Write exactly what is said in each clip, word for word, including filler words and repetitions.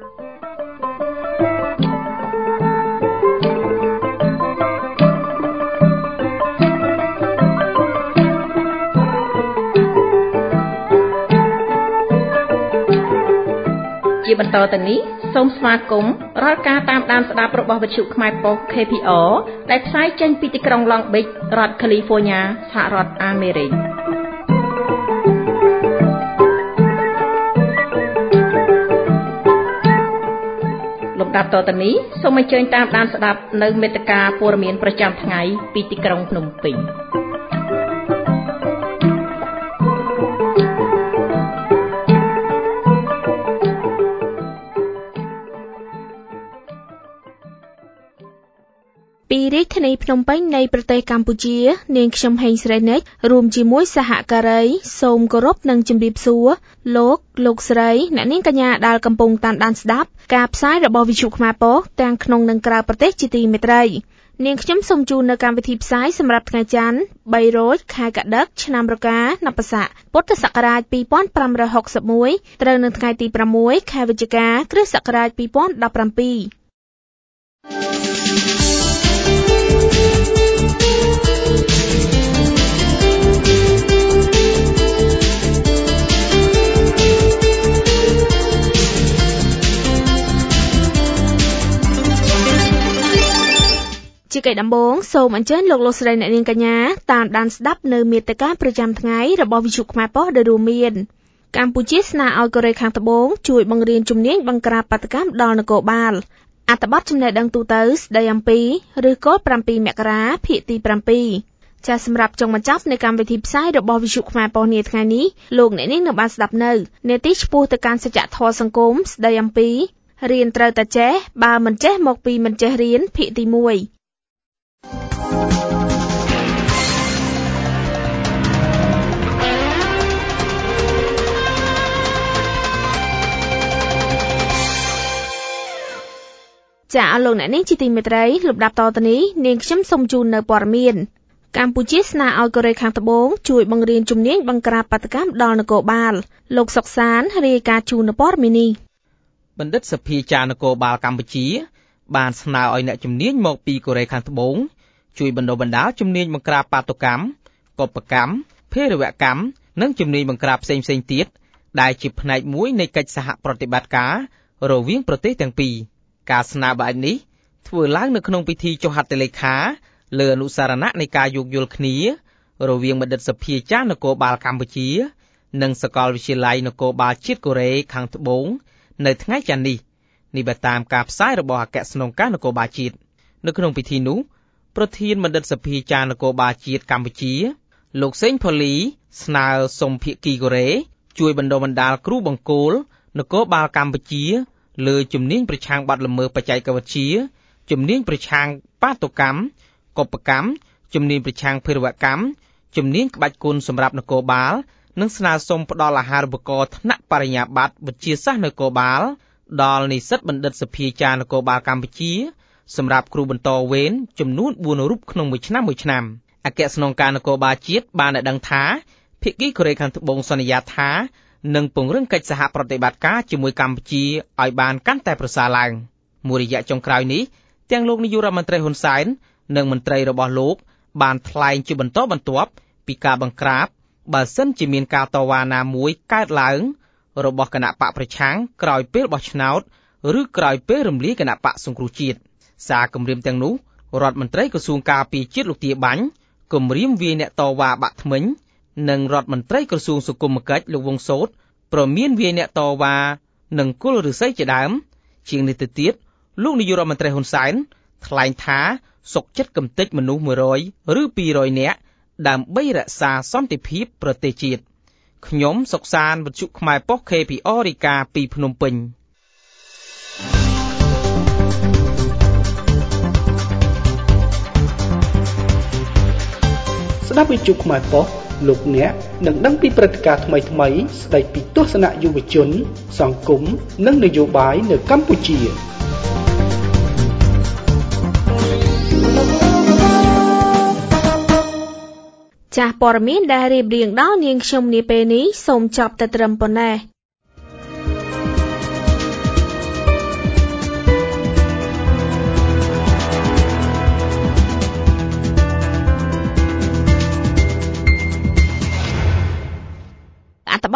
ជាបន្តទៅនេះសូមស្វាគមន៍រាល់ការតាមដានស្ដាប់របស់វិទ្យុខ្មែរប៉ុស្តិ៍ ខេ ភី អារ ដែលផ្សាយចេញពីទីក្រុង Long Beach រដ្ឋ California សហរដ្ឋអាមេរិកលំដាប់តទៅនេះសូមអញ្ជើញតាមដានស្ដាប់នៅមេត្តាព័ត៌មានប្រចាំថ្ងៃពីទីក្រុងភ្នំពេញពីរាជធានីភ្នំពេញនៃប្រទេសកម្ពុជានាងខ្ញុំហេងស្រីនិចរួមជាមួយសហការីសូមគោរពនិងជម្រាបសួរលោកលោកស្រីអ្នកនាងកញ្ញាដែលកំពុងតាមដានស្ដាប់ការផ្សាយរបស់វិទ្យុខ្មែរប៉ុស្តិ៍ទាំងក្នុងនិងក្រៅប្រទេសជាទីមេត្រីនាងខ្ញុំសូមជូននៅកម្មវិធីផ្សាយសម្រាប់ថ្ងៃច័ន្ទបីរោចខែកដិកឆ្នាំរកានបស័កពុទ្ធសករាជពីរពាន់ប្រាំរយហកសិបមួយត្រូវនៅថ្ងៃទីប្រាំមួយខែវិច្ឆិកាគ្រិស្តសករាជពីរពាន់ដប់ប្រាំពីរជាកិច្ចដំបូងសូមអញ្ជើញលោកលោកស្រីអ្នកនាងកញ្ញាតាមដានស្ដាប់នៅមាតិកាប្រចាំថ្ងៃរបស់វិទ្យុខ្មែរប៉ុស្តិ៍ដែលរួមមានកម្ពុជាស្នើឲ្យកូរ៉េខាងត្បូងជួយបង្រៀនជំនាញបង្ក្រាបបាតុកម្មដល់នគរបាលអត្ថបទចំណេះដឹងទូទៅស្ដីអំពីឬគល់ប្រាំពីរមករាភាគទីប្រាំពីរចាសសម្រាប់ចុងបញ្ចប់នៃកម្មវិធីផ្សាយរបស់វិទ្យុខ្មែរប៉ុស្តិ៍នាថ្ងៃនេះលោកអ្នកនាងនឹងបានស្ដាប់នៅនាទីឆ្ពោះទៅកាន់សច្ចធម៌សង្គមស្ដីអំពីរៀនត្រូវតែចេះបើមិនចេះមកពីមិនចេះរៀនភាគទីមួយចាអស់លោកអ្នកនាងជាទីមេត្រីលំដាប់តទៅនេះនាងខ្ញុំសូមជូននៅព័ត៌មានកម្ពុជាស្នើឲ្យកូរ៉េខាងត្បូងជួយបង្រៀនជំនាញបង្ក្រាបបាតុកម្មដល់នគរបាលលោកសុកសានរាយការណ៍ជូននៅព័ត៌មាននេះបណ្ឌិតសភាចារនគរបាលកម្ពុជាបានស្នើឲ្យអ្នកជំនាញមកពីកូរ៉េខាងត្បូងជួយបណ្ដុះបណ្ដាលជំនាញបង្ក្រាបបាតុកម្មកុបកម្មភេរវកម្មនិងជំនាញបង្ក្រាបផ្សេងៗទៀតដែលជាផ្នែកមួយនៃកិច្ចសហប្រតិបត្តិការរវាងប្រទេសទាំងពីរការស្នើបែបនេះធ្វើឡើងនៅក្នុងពិធីចុះហត្ថលេខាលើអនុសារណៈនៃការយោគយល់គ្នារវាងបណ្ឌិតសភាចារនគរបាលកម្ពុជានិងសាកលវិទ្យាល័យនគរបាលជាតិកូរ៉េខាងត្បូងនៅថ្ងៃច័ន្ទនេះនេះបើតាមការផ្សាយរបស់អគ្គស្នងការនគរបាលជាតិនៅក្នុងពិធីនោះប្រធានបណ្ឌិតសភាចារនគរបាលជាតិកម្ពុជាលោកសេងផូលីស្នើសុំភាគីកូរ៉េជួយបណ្ដុះបណ្ដាលគ្រូបង្គោលនគរបាលកម្ពុជាលើជំនាញប្រឆាំងបទល្មើសបច្ចេកវិទ្យាជំនាញប្រឆាំងបាតុកម្មកុបកម្មជំនាញប្រឆាំងភេរវកម្មជំនាញក្បាច់គុណសម្រាប់នគរបាលនិងស្នើសុំផ្ដល់អាហារូបករណ៍ថ្នាក់បរិញ្ញាបត្រវិទ្យាសាស្ត្រនគរបាលដល់និស្សិតបណ្ឌិតសភាចារនគរបាលកម្ពុជាសម្រាប់គ្រូបន្តវេនចំនួនបួនរូបក្នុងមួយឆ្នាំមួយឆ្នាំអគ្គស្នងការនគរបាលជាតិបានឲ្យដឹងថាភាគីកូរ៉េខាងត្បូងសន្យាថានឹងពង្រឹងកិច្ចសហប្រតិបត្តិការជាមួយកម្ពុជាឲ្យបានកាន់តែប្រសើរឡើងមួយរយៈចុងក្រោយនេះទាំងលោកនាយករដ្ឋមន្ត្រីហ៊ុនសែននិងមន្ត្រីរបស់លោកបានថ្លែងជាបន្តបន្ទាប់ពីការបង្ក្រាបបើសិនជាមានការតវ៉ាណាមួយកើតឡើងរបស់គណៈបកប្រឆាំងក្រោយពេលបោះឆ្នោតឬក្រោយពេលរំលាយគណៈបកសង្គ្រោះជាតិសារគម្រាមទាំងនោះរដ្ឋមន្ត្រីក្រសួងការពារជាតិលោកទាបាញ់គម្រាមវាយអ្នកតវ៉ាបាក់ធ្មេញនិងរដ្ឋមន្ត្រីក្រសួងសង្គមគិច្ចលោកវង្សសូត្រប្រមានវាយអ្នកតវ៉ានិងគុលឫស្សីជាដើមជាងនេះទៅទៀតលោកនាយករដ្ឋមន្ត្រីហ៊ុនសែនថ្លែងថាសុកចិត្តកំទេចមនុស្សមួយរយឬពីររយនាក់ដើម្បីរក្សាសន្តិភាពប្រទេសជាតិខ្ញុំសុកសានវិទ្យុខ្មែរប៉ុស្តិ៍ ខេ ភី អារ រាយការណ៍ពីភ្នំពេញស្ដាប់វិទ្យុខ្មែរប៉ុស្តិ៍លោកអ្នកនឹងដឹងពីព្រឹត្តិការណ៍ថ្មីៗស្ដីពីទស្សនៈយុវជនសង្គមនិងនយោបាយនៅកម្ពុជាចាស់ព័ត៌មានដែលរៀបរៀងដល់នាងខ្ញុំនាពេលនេះសូមចប់តែត្រឹមប៉ុណ្ណេះ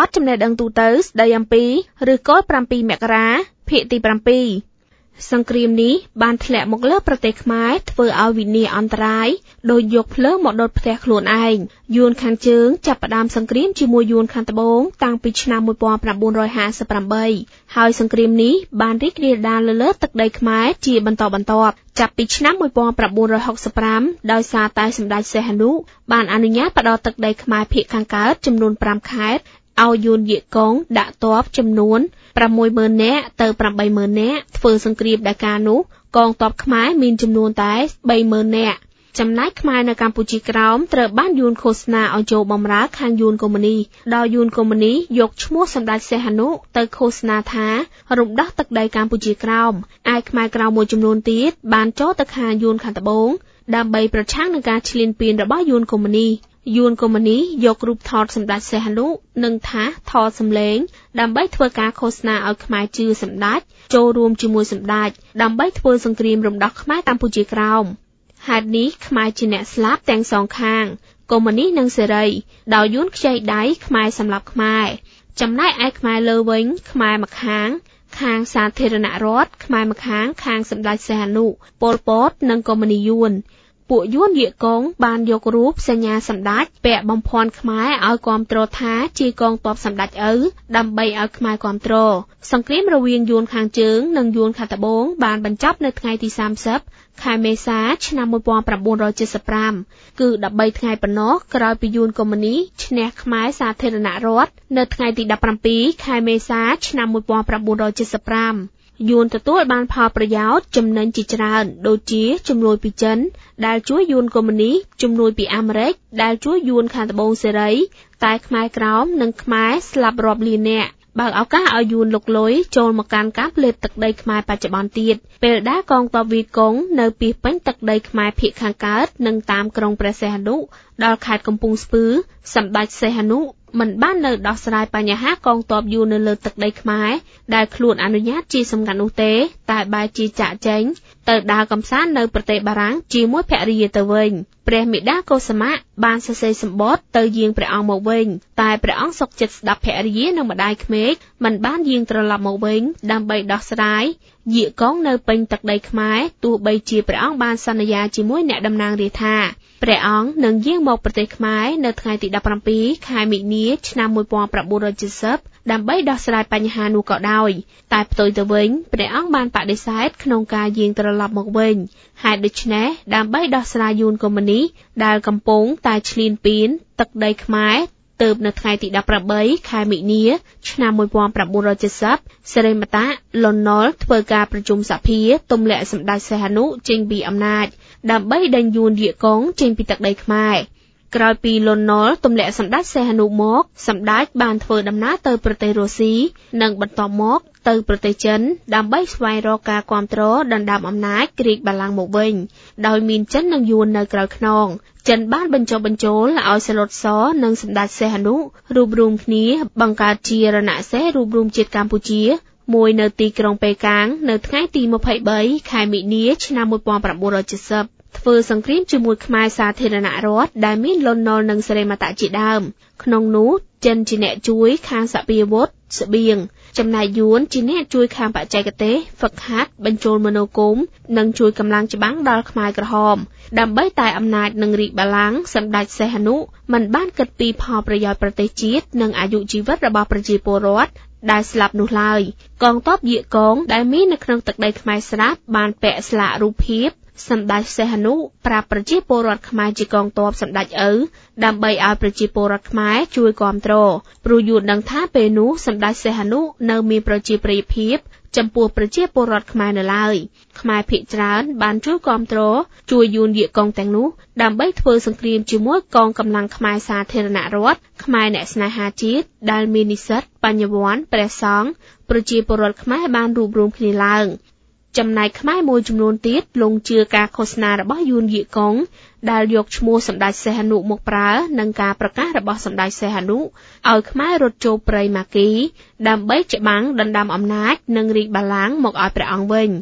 ចំណេះដឹងទូទៅស្ដីអំពីឬគល់ប្រាំពីរមករាភាគទីbảyសង្គ្រាមនេះបានធ្លាក់មកលើប្រទេសខ្មែរធ្វើឲ្យវិនាសអន្តរាយដោយយកភ្លើងមកដុតផ្ទះខ្លួនឯងយួនខាងជើងចាប់ផ្ដើមសង្គ្រាមជាមួយយួនខាងត្បូងតាំងពីឆ្នាំmột nghìn chín trămห้าสิบแปดហើយសង្គ្រាមនេះបានរីករាលដាលលើលើទឹកដីខ្មែរជាបន្តបន្ទាប់ចាប់ពីឆ្នាំmột nghìn chín trăm sáu mươi lămដោយសារតែសម្ដេចសីហនុបានអនុញ្ញាតផ្ដល់ទឹកដីខ្មែរភាគខាងកើតចំនួនប្រាំខេត្តឲ្យយួនយៀកកងដាក់ទ័ពចំនួនប្រាំមួយម៉ឺននាក់ទៅប្រាំបីម៉ឺននាក់ធ្វើសង្គ្រាមដែលកាលនោះកងទ័ពខ្មែរមានចំនួនតែបីម៉ឺននាក់ចំណែកខ្មែរនៅកម្ពុជាក្រោមត្រូវបានយួនឃោសនាឲ្យចូលបម្រើខាងយួនកុម្មុយនីដោយយួនកុម្មុយនីយកឈ្មោះសម្ដេចសីហនុទៅឃោសនាថារំដោះទឹកដីកម្ពុជាក្រោមឯខ្មែរក្រោមមួយចំនួនទៀតបានចូលទៅខាងយួនខាងត្បូងដើម្បីប្រឆាំងនឹងការឈ្លានពានរបស់យួនកុម្មុយនីយួនកុម្មុយនីយករូបថតសម្ដេចសីហនុនិងថាថតសម្លេងដើម្បីធ្វើការឃោសនាឲ្យខ្មែរជឿសម្ដេចចូលរួមជាមួយសម្ដេចដើម្បីធ្វើសង្គ្រាមរំដោះខ្មែរកម្ពុជាក្រោមហេតុនេះខ្មែរជាអ្នកស្លាប់ទាំងសងខាងកុម្មុយនីនិងសេរីដោយយួនខ្ចីដៃខ្មែរសម្លាប់ខ្មែរចំណែកឯខ្មែរលើវិញខ្មែរម្ខាងខាងសាធារណរដ្ឋខ្មែរម្ខាងខាងសម្ដេចសីហនុប៉ុលពតនិងកុម្មុយនីយួនពួកយួនយៀកកងបានយករូបសញ្ញាសម្ដេចពាក់បំភាន់ខ្មែរឲ្យគាំទ្រថាជាកងទ័ពសម្ដេចឪដើម្បីឲ្យខ្មែរគាំទ្រសង្គ្រាមរវាងយួនខាងជើងនិងយួនខាងត្បូងបានបញ្ចប់នៅថ្ងៃទីសាមសិបខែមេសាឆ្នាំmột nghìn chín trăm bảy mươi lămគឺដប់បីថ្ងៃប៉ុណ្ណោះក្រោយពីយួនកុម្មុយនីឈ្នះខ្មែរសាធារណរដ្ឋនៅថ្ងៃទីដប់ប្រាំពីរខែមេសាឆ្នាំmột nghìn chín trăm bảy mươi lămយួនទទួលបានផលប្រយោជន៍ចំណេញជាច្រើនដូចជាជំនួយពីចិនដែលជួយយួនកុម្មុយនីជំនួយពីអាមេរិកដែលជួយយួនខាងត្បូងសេរីតែខ្មែរក្រោមនិងខ្មែរស្លាប់រាប់លាននាក់បើកឱកាសឲ្យយួនលុកលុយចូលមកកាន់កាប់លេបទឹកដីខ្មែរបច្ចុប្បន្នទៀតពេលដែលកងទ័ពវៀតកុងនៅពីពេញទឹកដីខ្មែរភាគខាងកើតនិងតាមក្រុងព្រះសីហនុដល់ខេត្តកំពង់ស្ពឺសម្ដេចសីហនុមិនបាននៅដោះស្រាយបញ្ហាកងទ័ពយួននៅលើទឹកដីខ្មែរដែលខ្លួនអនុញ្ញាតជាសំខាន់នោះទេតែបែរជាចាក់ចែងទៅដើរកំសាន្តនៅប្រទេសបារាំងជាមួយភរិយាទៅវិញព្រះមេដាកុសមៈបានសរសេរសម្បត្តិទៅយាងព្រះអង្គមកវិញតែព្រះអង្គសុខចិត្តស្ដាប់ភរិយានិងម្ដាយក្មេកមិនបានយាងត្រឡប់មកវិញដើម្បីដោះស្រាយយៀកកងនៅពេញទឹកដីខ្មែរទោះបីជាព្រះអង្គបានសន្យាជាមួយអ្នកតំណាងរាជថាព្រះអង្គនឹងយាងមកប្រទេសខ្មែរនៅថ្ងៃទីដប់ប្រាំពីរខែមិនិនាឆ្នាំmột nghìn chín trăm bảy mươiដើម្បីដោះស្រាយបញ្ហានោះក៏ដោយតែផ្ទុយទៅវិញព្រះអង្គបានបដិសេធក្នុងការយាងត្រឡប់មកវិញហេតុដូច្នេះដើម្បីដោះស្រាយយួនកុម្មុយនីដែលកំពុងតែឈ្លានពានទឹកដីខ្មែរទើបនៅថ្ងៃទីដប់ប្រាំបីខែមិនិនាឆ្នាំmột nghìn chín trăm bảy mươiសិរិមតៈលន់នល់ធ្វើការប្រជុំសភាទម្លាក់សម្ដេចសីហនុចេញពីអំណាចដើម្បីដេញយួនយៀកកងចេញពីទឹកដីខ្មែរក្រោយពីលន់នល់ទម្លាក់សម្ដេចសីហនុមកសម្ដេចបានធ្វើដំណើរទៅប្រទេសរុស្ស៊ីនិងបន្តមកទៅប្រទេសចិនដើម្បីស្វែងរកការគាំទ្រដណ្ដើមអំណាចរាជបល្ល័ង្កមកវិញដោយមានចិននិងយួននៅក្រោយខ្នងចិនបានបញ្ចុះបញ្ចូលឲ្យសាឡុតសនិងសម្ដេចសីហនុរួបរวมគ្នាបង្កើតជារណសិរ្សរួបរวมជាតិកម្ពុជាមួយនៅទីក្រុងប៉េកាំងនៅថ្ងៃទីยี่สิบสามខែមិនិនាឆ្នាំmột nghìn chín trăm bảy mươiធ្វើសង្គ្រាមជាមួយខ្មែរសាធារណរដ្ឋដែលមានលន់នល់និងសិរិមតៈជាដើមក្នុងនោះចិនជាអ្នកជួយខាងសពាវុធស្បៀងចំណែកយួនជាអ្នកជួយខាងបច្ចេកទេសហ្វឹកហាត់បញ្ចូលមនោគមនិងជួយកម្លាំងច្បាំងដល់ខ្មែរក្រហមដើម្បីតែអំណាចនិងរាជបល្ល័ង្កសម្ដេចសីហនុមិនបានគិតពីផលប្រយោជន៍ប្រទេសជាតិនិងអាយុជីវិតរបស់ប្រជាពលរដ្ឋដែលស្លាប់នោះឡើយកងទ័ពយៀកកងដែលមាននៅក្នុងទឹកដីខ្មែរស្រាប់បានពាក់ស្លាករូបភាពសម្ដេចសីហនុប្រាប់ប្រជាពលរដ្ឋខ្មែរជាកងទ័ពសម្ដេចឪដើម្បីឲ្យប្រជាពលរដ្ឋខ្មែរជួយគាំទ្រព្រោះយួនដឹងថាពេលនោះសម្ដេចសីហនុនៅមានប្រជាប្រិយភាពចំពោះប្រជាពលរដ្ឋខ្មែរនៅឡើយខ្មែរភាគច្រើនបានជួយគាំទ្រជួយយួនយៀកកងទាំងនោះដើម្បីធ្វើសង្គ្រាមជាមួយកងកម្លាំងខ្មែរសាធារណរដ្ឋខ្មែរអ្នកស្នេហាជាតិដែលមាននិស្សិតបញ្ញវន្តព្រះសង្ឃប្រជាពលរដ្ឋខ្មែរបានរួបរวมគ្នាឡើងចំណែកខ្មែរមួយចំនួនទៀតលងជឿការឃោសនារបស់យួនយៀកកងដែលយកឈ្មោះសម្ដេចសីហនុមកប្រើនិងការប្រកាសរបស់សម្ដេចសីហនុឲ្យខ្មែររត់ចូលព្រៃម៉ាគីដើម្បីច្បាំងដណ្ដើមអំណាចនិងរាជបល្ល័ង្កមកឲ្យព្រះអង្គវិញ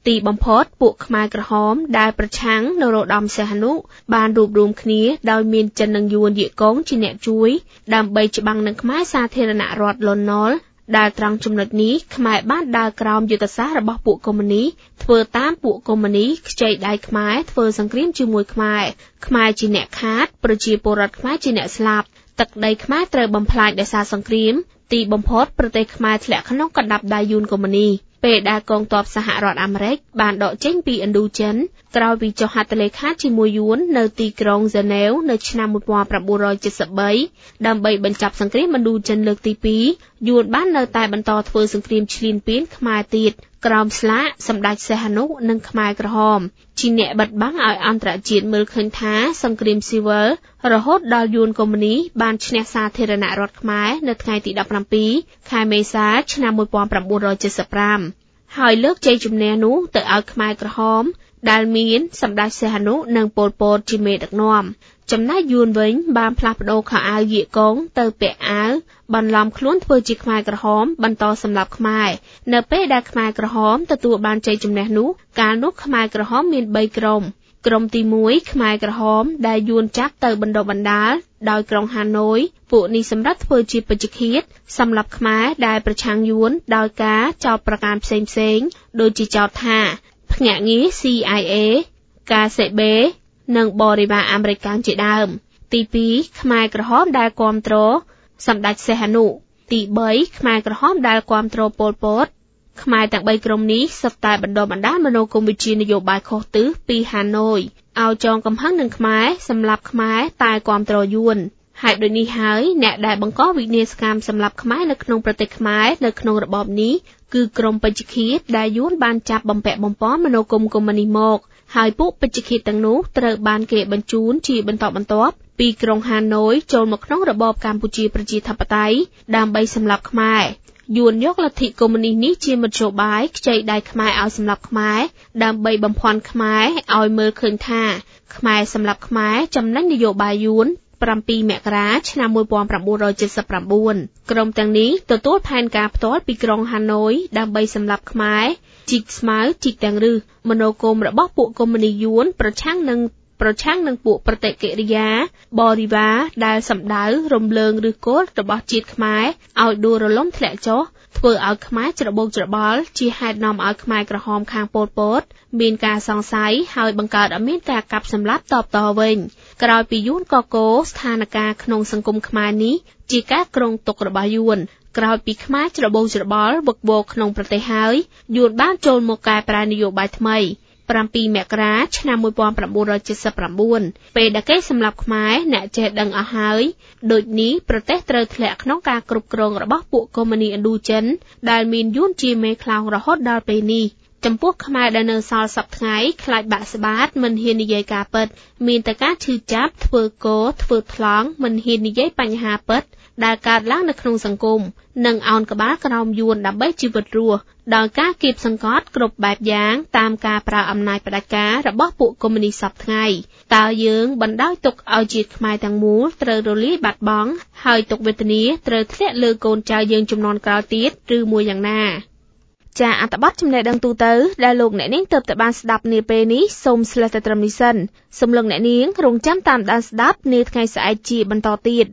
ទីបំផុតពួកខ្មែរក្រហមដែលប្រឆាំងនរោត្តមសីហនុបានរួបរวมគ្នាដោយមានចិននិងយួនយាកងជាអ្នកជួយដើម្បីច្បាំងនឹងខ្មែរសាធារណរដ្ឋលន់នល់ដែលត្រង់ចំណុចនេះខ្មែរបានដើរក្រោមយុទ្ធសាស្ត្ររបស់ពួកកុម្មុយនីធ្វើតាមពួកកុម្មុយនីខ្ចីដៃខ្មែរធ្វើសង្គ្រាមជាមួយខ្មែរខ្មែរជាអ្នកខាតប្រជាពលរដ្ឋខ្មែរជាអ្នកស្លាប់ទឹកដីខ្មែរត្រូវបំផ្លាញដោយសារសង្គ្រាមទីបំផុតប្រទេសខ្មែរធ្លាក់ក្នុងកណ្ដាប់ដៃយួនកុម្មុយនីពេលដែលកងទ័ពសហរដ្ឋអាមេរិកបានដកចេញពីឥណ្ឌូចិនក្រោយពីចុះហត្ថលេខាជាមួយយួននៅទីក្រុងហ្សឺណែវនៅឆ្នាំmột nghìn chín trăm七十三ដើម្បីបញ្ចប់សង្គ្រាមឥណ្ឌូចិនលើកទីពីរយួនបាននៅតែបន្តធ្វើសង្គ្រាមឈ្លានពានខ្មែរទៀតក្រោមស្លាកសម្ដេចសីហនុនិងខ្មែរក្រហមជាអ្នកបិទបាំងឲ្យអន្តរជាតិមើលឃើញថាសង្គ្រាមស៊ីវិលរហូតដល់យួនកុម្មុយនីបានឈ្នះសាធារណរដ្ឋខ្មែរនៅថ្ងៃទីដប់ប្រាំពីរខែមេសាឆ្នាំmột nghìn chín trăm七十五ហើយលើកជ័យជំនះនោះទៅឲ្យខ្មែរក្រហមដែលមានសម្ដេចសីហនុនិងប៉ុលពតជាមេដឹកនាំចំណែកយួនវិញបានផ្លាស់ប្ដូរខោអាវយាកងទៅពាក់អាវបន្លំខ្លួនធ្វើជាខ្មែរក្រហមបន្តសម្លាប់ខ្មែរនៅពេលដែលខ្មែរក្រហមទទួលបានជ័យជំនះនោះកាលនោះខ្មែរក្រហមមានបីក្រុមក្រុមទីមួយខ្មែរក្រហមដែលយួនចាប់ទៅបណ្ដុះបណ្ដាលដោយក្រុងហាណូយពួកនេះសម្រាប់ធ្វើជាពេជ្ឈឃាតសម្រាប់ខ្មែរដែលប្រឆាំងយួនដោយការចោទប្រកាន់ផ្សេងៗដូចជាចោទថាភ្នាក់ងារ C I A ការ សេ បេ និងបរិវារអាមេរិកជាដើមទីពីរខ្មែរក្រហមដែលគាំទ្រសម្ដេចសីហនុទីបីខ្មែរក្រហមដែលគាំទ្រប៉ុលពតខ្មែរទាំងបីក្រុមនេះសុទ្ធតែបណ្ដុះបណ្ដាលមនោគមវិជ្ជានយោបាយខុសទិសពីហាណូយឲ្យចងកំហឹងនឹងខ្មែរសម្រាប់ខ្មែរតែគាំទ្រយួនហេតុដូចនេះហើយអ្នកដែលបង្កវិនាសកម្មសម្រាប់ខ្មែរនៅក្នុងប្រទេសខ្មែរនៅក្នុងរបបនេះគឺក្រុមពេជ្ឈឃាតដែលយួនបានចាប់បំពាក់បំពន់មនោគមកុម្មុយនីមកហើយពួកពេជ្ឈឃាតទាំងនោះត្រូវបានគេបញ្ជូនជាបន្តបន្ទាប់ពីក្រុងហាណូយចូលមកក្នុងរបបកម្ពុជាប្រជាធិបតេយ្យដើម្បីសម្លាប់ខ្មែរយួនយកលទ្ធិកុម្មុយនីនេះជាមធ្យោបាយខ្ចីដៃខ្មែរឲ្យសម្លាប់ខ្មែរដើម្បីបំភាន់ខ្មែរឲ្យមើលឃើញថាខ្មែរសម្លាប់ខ្មែរចំណេញនយោបាយយួនប្រាំពីរមករាឆ្នាំmột nghìn chín trăm七十chínក្រុមទាំងនេះទទួលផែនការផ្ទាល់ពីក្រុងហាណូយដើម្បីសម្លាប់ខ្មែរជីកស្មៅជីកទាំងរឹសមនោគមរបស់ពួកកុម្មុយនីយួនប្រឆាំងនឹងប្រឆាំងនឹងពួកប្រតិកិរិយាបរិវារដែលសម្ដៅរំលើងឬគល់របស់ជាតិខ្មែរឲ្យដួលរលំធ្លាក់ចុះធ្វើឲ្យខ្មែរច្របូកច្របល់ជាហេតុនាំឲ្យខ្មែរក្រហមខាងប៉ុលពតមានការសង្ស័យហើយបង្កើតឲ្យមានការកាប់សម្លាប់តបតវិញក្រោយពីយួនកកស្ថានភាពក្នុងសង្គមខ្មែរនេះជាការគ្រោងទុករបស់យួនក្រោយពីខ្មែរច្របូកច្របល់វឹកវរក្នុងប្រទេសហើយយួនបានចូលមកកែប្រែនយោបាយថ្មីប្រាំពីរមករាឆ្នាំmột nghìn chín trăm七十chínពេលដែលគេសម្លាប់ខ្មែរអ្នកចេះដឹងអស់ហើយដូចនេះប្រទេសត្រូវធ្លាក់ក្នុងការគ្រប់គ្រងរបស់ពួកកុម្មុយនីឥណ្ឌូចិនដែលមានយួនជាមេខ្លោងរហូតដល់ពេលនេះចំពោះខ្មែរដែលនៅសល់សប្តាហ៍ថ្ងៃខ្លាចបាក់ស្បាតមិនហ៊ាននិយាយការពិតមានតែការឈឺចាប់ធ្វើកោធ្វើថ្លង់មិនហ៊ាននិយាយបញ្ហាពិតដែលកើតឡើងនៅក្នុងសង្គមនិងអោនក្បាលក្រោមយួនដើម្បីជីវិតរស់ដោយការគៀបសង្កត់គ្រប់បែបយ៉ាងតាមការប្រើអំណាចផ្ដាច់ការរបស់ពួកកុម្មុយនីសពថ្ងៃតើយើងបណ្ដោយទុកឲ្យជាតិខ្មែរទាំងមូលត្រូវរលាយបាត់បង់ហើយទុកវេទនាត្រូវធ្លាក់លើកូនចៅយើងជំនាន់ក្រោយទៀតឬមួយយ៉ាងណាចាអត្ថបទចំណេះដឹងទូទៅដែលលោកអ្នកនាងទើបតែបានស្ដាប់នាពេលនេះសូមស្លេះតែត្រឹមនេះសិនសូមលោកអ្នកនាងរងចាំតាមដានស្ដាប់នាថ្ងៃស្អែកជាបន្តទៀត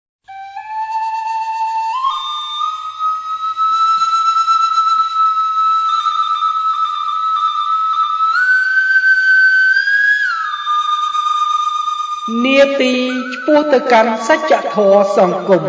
នាទីឆ្ពោះទៅកាន់សច្ចធម៌សង្គម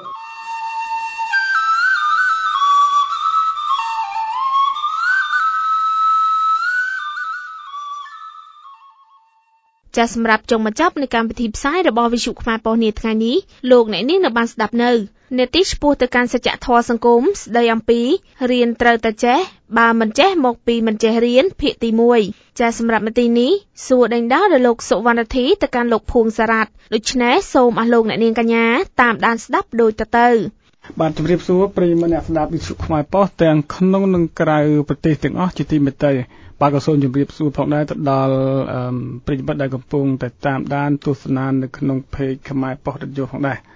ចាសម្រាប់ចុងបញ្ចប់នៃកម្មវិធីផ្សាយរបស់វិទ្យុខ្មែរប៉ុស្តិ៍នាថ្ងៃនេះលោកអ្នកនាងនៅបានស្ដាប់នៅនាទីឆ្ពោះទៅកាន់សច្ចធម៌សង្គមស្ដីអំពីរៀនត្រូវតែចេះបើមិនចេះមកពីមិនចេះរៀនភាគទីមួយចាសម្រាប់នាទីនេះសួរដេញដោលដល់លោកសុវណ្ណធីទៅកាន់លោកភួងសារ៉ាត់ដូច្នេះសូមអស់លោកអ្នកនាងកញ្ញាតាមដានស្ដាប់ដូចតទៅបាទជម្រាបសួរប្រិយមិត្តអ្នកស្ដាប់វិទ្យុខ្មែរប៉ុស្តិ៍ទាំងក្នុងនិងក្រៅប្រទេសទាំងអស់ជាទីមេត្រីបាទក៏សូមជម្រាបសួរផងដែរទៅដល់ប្រិយមិត្តដែលកំពុងតែតាមដានទស្សនានៅក្នុង page ខ្មែរប៉ុស្តិ៍រ៉ាឌីយ៉ូផងដែរ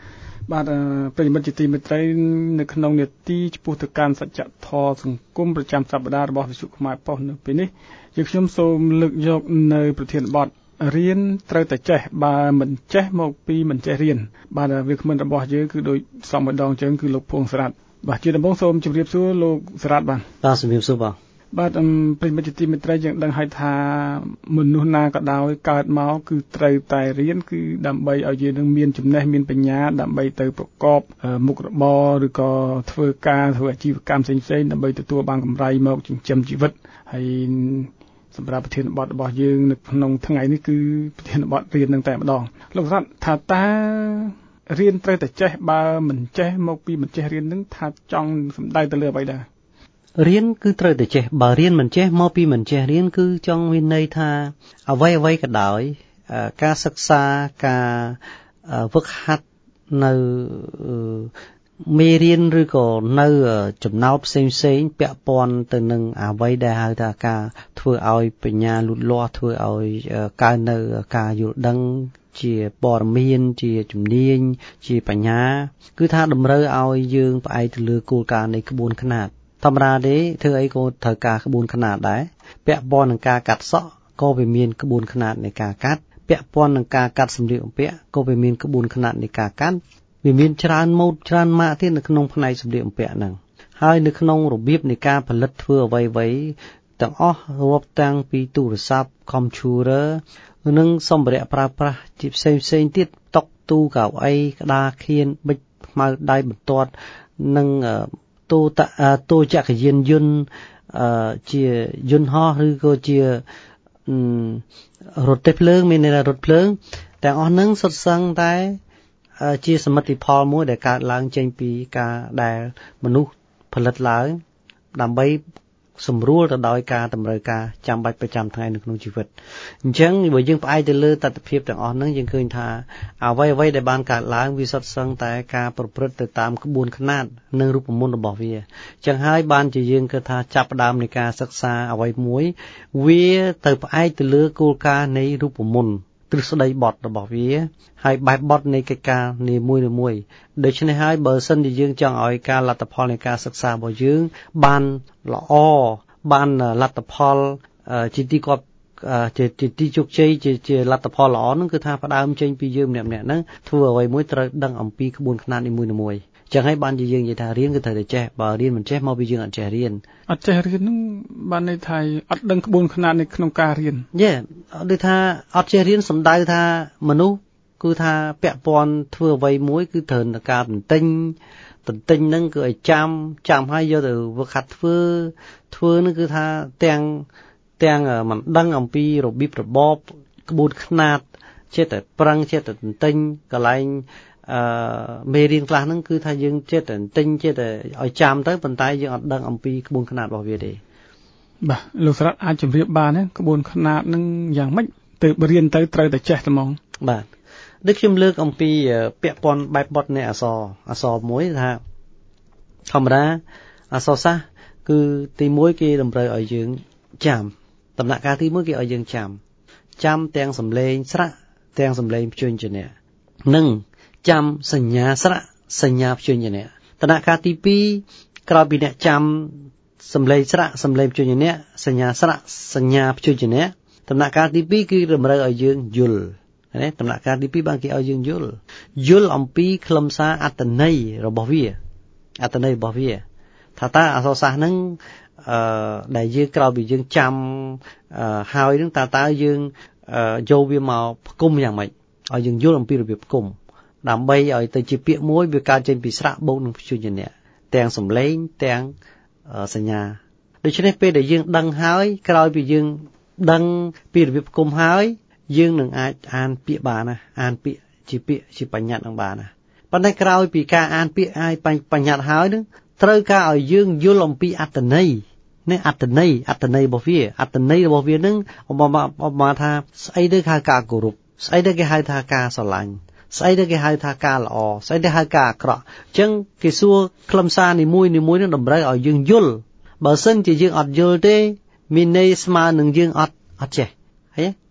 បាទប្រិមិត្តជាទីមេត្រីនៅក្នុងនេតិចំពោះទៅកាន់សច្ចធម៌សង្គមប្រចាំសប្តាហ៍របស់វិទ្យុខ្មែរប៉ុស្តិ៍នៅពេលនេះយើងខ្ញុំសូមលើកយកនៅប្រធានបទរៀនត្រូវតែចេះបើមិនចេះមកពីមិនចេះរៀនបាទវាគ្មិនរបស់យើងគឺដូចសំម្ដងចឹងគឺលោកភួងសរ៉ាត់បាទជាដំបូងសូមជម្រាបសួរលោកសរ៉ាត់បាទបាទជំរាបសួរបាទបាទប្រិមិត្តជាទីមេត្រីយើងដឹងហើយថាមនុស្សណាក៏ដោយកើតមកគឺត្រូវតែរៀនគឺដើម្បីឲ្យយើងនឹងមានចំណេះមានបញ្ញាដើម្បីទៅប្រកបមុខរបរឬក៏ធ្វើការធ្វើអាជីវកម្មផ្សេងៗដើម្បីទទួលបានកម្រៃមកចិញ្ចឹមជីវិតហើយសម្រាប់ប្រធានបទរបស់យើងនៅក្នុងថ្ងៃនេះគឺប្រធានបទរៀននឹងតែម្ដងលោករដ្ឋថាតើរៀនត្រូវតែចេះបើមិនចេះមកពីមិនចេះរៀននឹងថាចង់សំដៅទៅលើអ្វីដែររៀនគឺត្រូវតែចេះបើរៀនមិនចេះមកពីមិនចេះរៀនគឺចង់មានន័យថាអ្វីអ្វីក៏ដោយការសិក្សាការវឹកហាត់នៅមេរៀនឬក៏នៅចំណោទផ្សេងផ្សេងពាក់ព័ន្ធទៅនឹងអ្វីដែលហៅថាការធ្វើឲ្យបញ្ញាលូតលាស់ធ្វើឲ្យកើននៅការយល់ដឹងជាព័ត៌មានជាជំនាញជាបញ្ញាគឺថាតម្រូវឲ្យយើងផ្អែកទៅលើគោលការណ៍នៃក្បួនខ្នាតធម្មតាទេធ្វើអីក៏ត្រូវការក្បួនខ្នាតដែរពាក់ព័ន្ធនឹងការកាត់សក់ក៏វាមានក្បួនខ្នាតនៃការកាត់ពាក់ព័ន្ធនឹងការកាត់សម្លៀកបំពាក់ក៏វាមានក្បួនខ្នាតនៃការកាត់វាមានច្រើនម៉ូដច្រើនម៉ាកទៀតនៅក្នុងផ្នែកសម្លៀកបំពាក់ហ្នឹងហើយនៅក្នុងរបៀបនៃការផលិតធ្វើអ្វីៗទាំងអស់រាប់តាំងពីទូរស័ព្ទ computer និងសម្ភារៈប្រើប្រាស់ជាផ្សេងផ្សេងទៀតតុទូកៅអីក្តារខៀនប៊ិចខ្មៅដៃបន្ទាត់និងតូតតូចក្រយានយន្តជាយន្តហោះឬក៏ជារថទេភ្លើងមានន័យថារថភ្លើងទាំងអស់ហ្នឹងសុទ្ធសឹងតែជាសមិទ្ធផលមួយដែលកើតឡើងចេញពីការដែលមនុស្សផលិតឡើងដើម្បីសម្រួលទៅដោយការតម្រូវការចាំបាច់ប្រចាំថ្ងៃនៅក្នុងជីវិតអញ្ចឹងបើយើងផ្អែកទៅលើទស្សនវិជ្ជាទាំងអស់ហ្នឹងយើងឃើញថាអ្វីអ្វីដែលបានកើតឡើងវាសុទ្ធសឹងតែការប្រព្រឹត្តទៅតាមក្បួនខ្នាតនិងរូបមន្តរបស់វាអញ្ចឹងហើយបានជាយើងគិតថាចាប់ផ្ដើមនៃការសិក្សាអ្វីមួយវាទៅផ្អែកទៅលើគោលការណ៍នៃរូបមន្តទ្រឹស្ដីបទរបស់វាហើយបែបបទនៃកិច្ចការនីមួយៗដូច្នេះហើយបើសិនជាយើងចង់ឲ្យការលទ្ធផលនៃការសិក្សារបស់យើងបានល្អបានលទ្ធផលជាទីគាត់ជាទីជោគជ័យជាជាលទ្ធផលល្អហ្នឹងគឺថាផ្ដើមចេញពីយើងម្នាក់ៗហ្នឹងធ្វើអ្វីមួយត្រូវដឹងអំពីក្បួនខ្នាតនីមួយៗចឹងហើយបានជាយើងនិយាយថារៀនគឺត្រូវតែចេះបើរៀនមិនចេះមកពីយើងអត់ចេះរៀនអត់ចេះរៀនហ្នឹងបានន័យថាអត់ដឹងក្បួនខ្នាតនៅក្នុងការរៀនយេដូចថាអត់ចេះរៀនសំដៅថាមនុស្សគឺថាពាក់ព័ន្ធធ្វើអ្វីមួយគឺត្រូវតែការទន្ទិញទន្ទិញហ្នឹងគឺឲ្យចាំចាំហើយយកទៅវឹកហាត់ធ្វើធ្វើហ្នឹងគឺថាទាំងទាំងមិនដឹងអំពីរបៀបរបបក្បួនខ្នាតចិត្តតែប្រឹងចិត្តតែទន្ទិញកន្លែងអឺមេរៀនខ្លះហ្នឹងគឺថាយើងចិត្តតែទិញចិត្តតែឲ្យចាំទៅប៉ុន្តែយើងអត់ដឹងអំពីក្បួនខ្នាតរបស់វាទេបាទលោកស្រាប់អាចជម្រាបបានទេក្បួនខ្នាតហ្នឹងយ៉ាងម៉េចទៅរៀនទៅត្រូវតែចេះហ្មងបាទដូចខ្ញុំលើកអំពីពាក់ព័ន្ធបែបបទនៃអក្សរអក្សរមួយថាធម្មតាអក្សរសាស្ត្រគឺទីមួយគេតម្រូវឲ្យយើងចាំដំណាក់កាលទីមួយគេឲ្យយើងចាំចាំទាំងសំឡេងស្រៈទាំងសំឡេងព្យញ្ជនៈនិងចាំសញ្ញាស្រៈសញ្ញាព្យញ្ជនៈដំណាក់កាលទីពីរក្រោយពីអ្នកចាំសំឡេងស្រៈសំឡេងព្យញ្ជនៈសញ្ញាស្រៈសញ្ញាព្យញ្ជនៈដំណាក់កាលទីពីរគឺតម្រូវឲ្យយើងយល់ណាដំណាក់កាលទីពីរបានគេឲ្យយើងយល់យល់អំពីខ្លឹមសារអត្ថន័យរបស់វាអត្ថន័យរបស់វាថាតើអក្សរសាស្ត្រហ្នឹងអឺដែលយើងក្រោយពីយើងចាំអឺហើយហ្នឹងតើតើយើងយកវាមកផ្គុំយ៉ាងម៉េចឲ្យយើងយល់អំពីរបៀបផ្គុំដើម្បីឲ្យទៅជាពាក្យមួយវាកើតចេញពីស្រៈបូកនឹងព្យញ្ជនៈទាំងសំឡេងទាំងសញ្ញាដូច្នេះពេលដែលយើងដឹងហើយក្រោយពីយើងដឹងពីរបៀបផ្គុំហើយយើងនឹងអាចអានពាក្យបានណាអានពាក្យជាពាក្យជាបញ្ញត្តិនឹងបានណាប៉ុន្តែក្រោយពីការអានពាក្យឲ្យបញ្ញត្តិហើយនឹងត្រូវការឲ្យយើងយល់អំពីអត្ថន័យនេះអត្ថន័យអត្ថន័យរបស់វាអត្ថន័យរបស់វានឹងឧបមាឧបមាថាស្អីទៅហៅការគោរពស្អីទៅគេហៅថាការស្រឡាញ់ស្អីទៅគេហៅថាការល្អស្អីទៅហៅការអាក្រក់អញ្ចឹងគេសួរខ្លឹមសារនីមួយនីមួយនឹងតម្រូវឲ្យយើងយល់បើសិនជាយើងអត់យល់ទេមានន័យស្មើនឹងយើងអត់អត់ចេះហើយ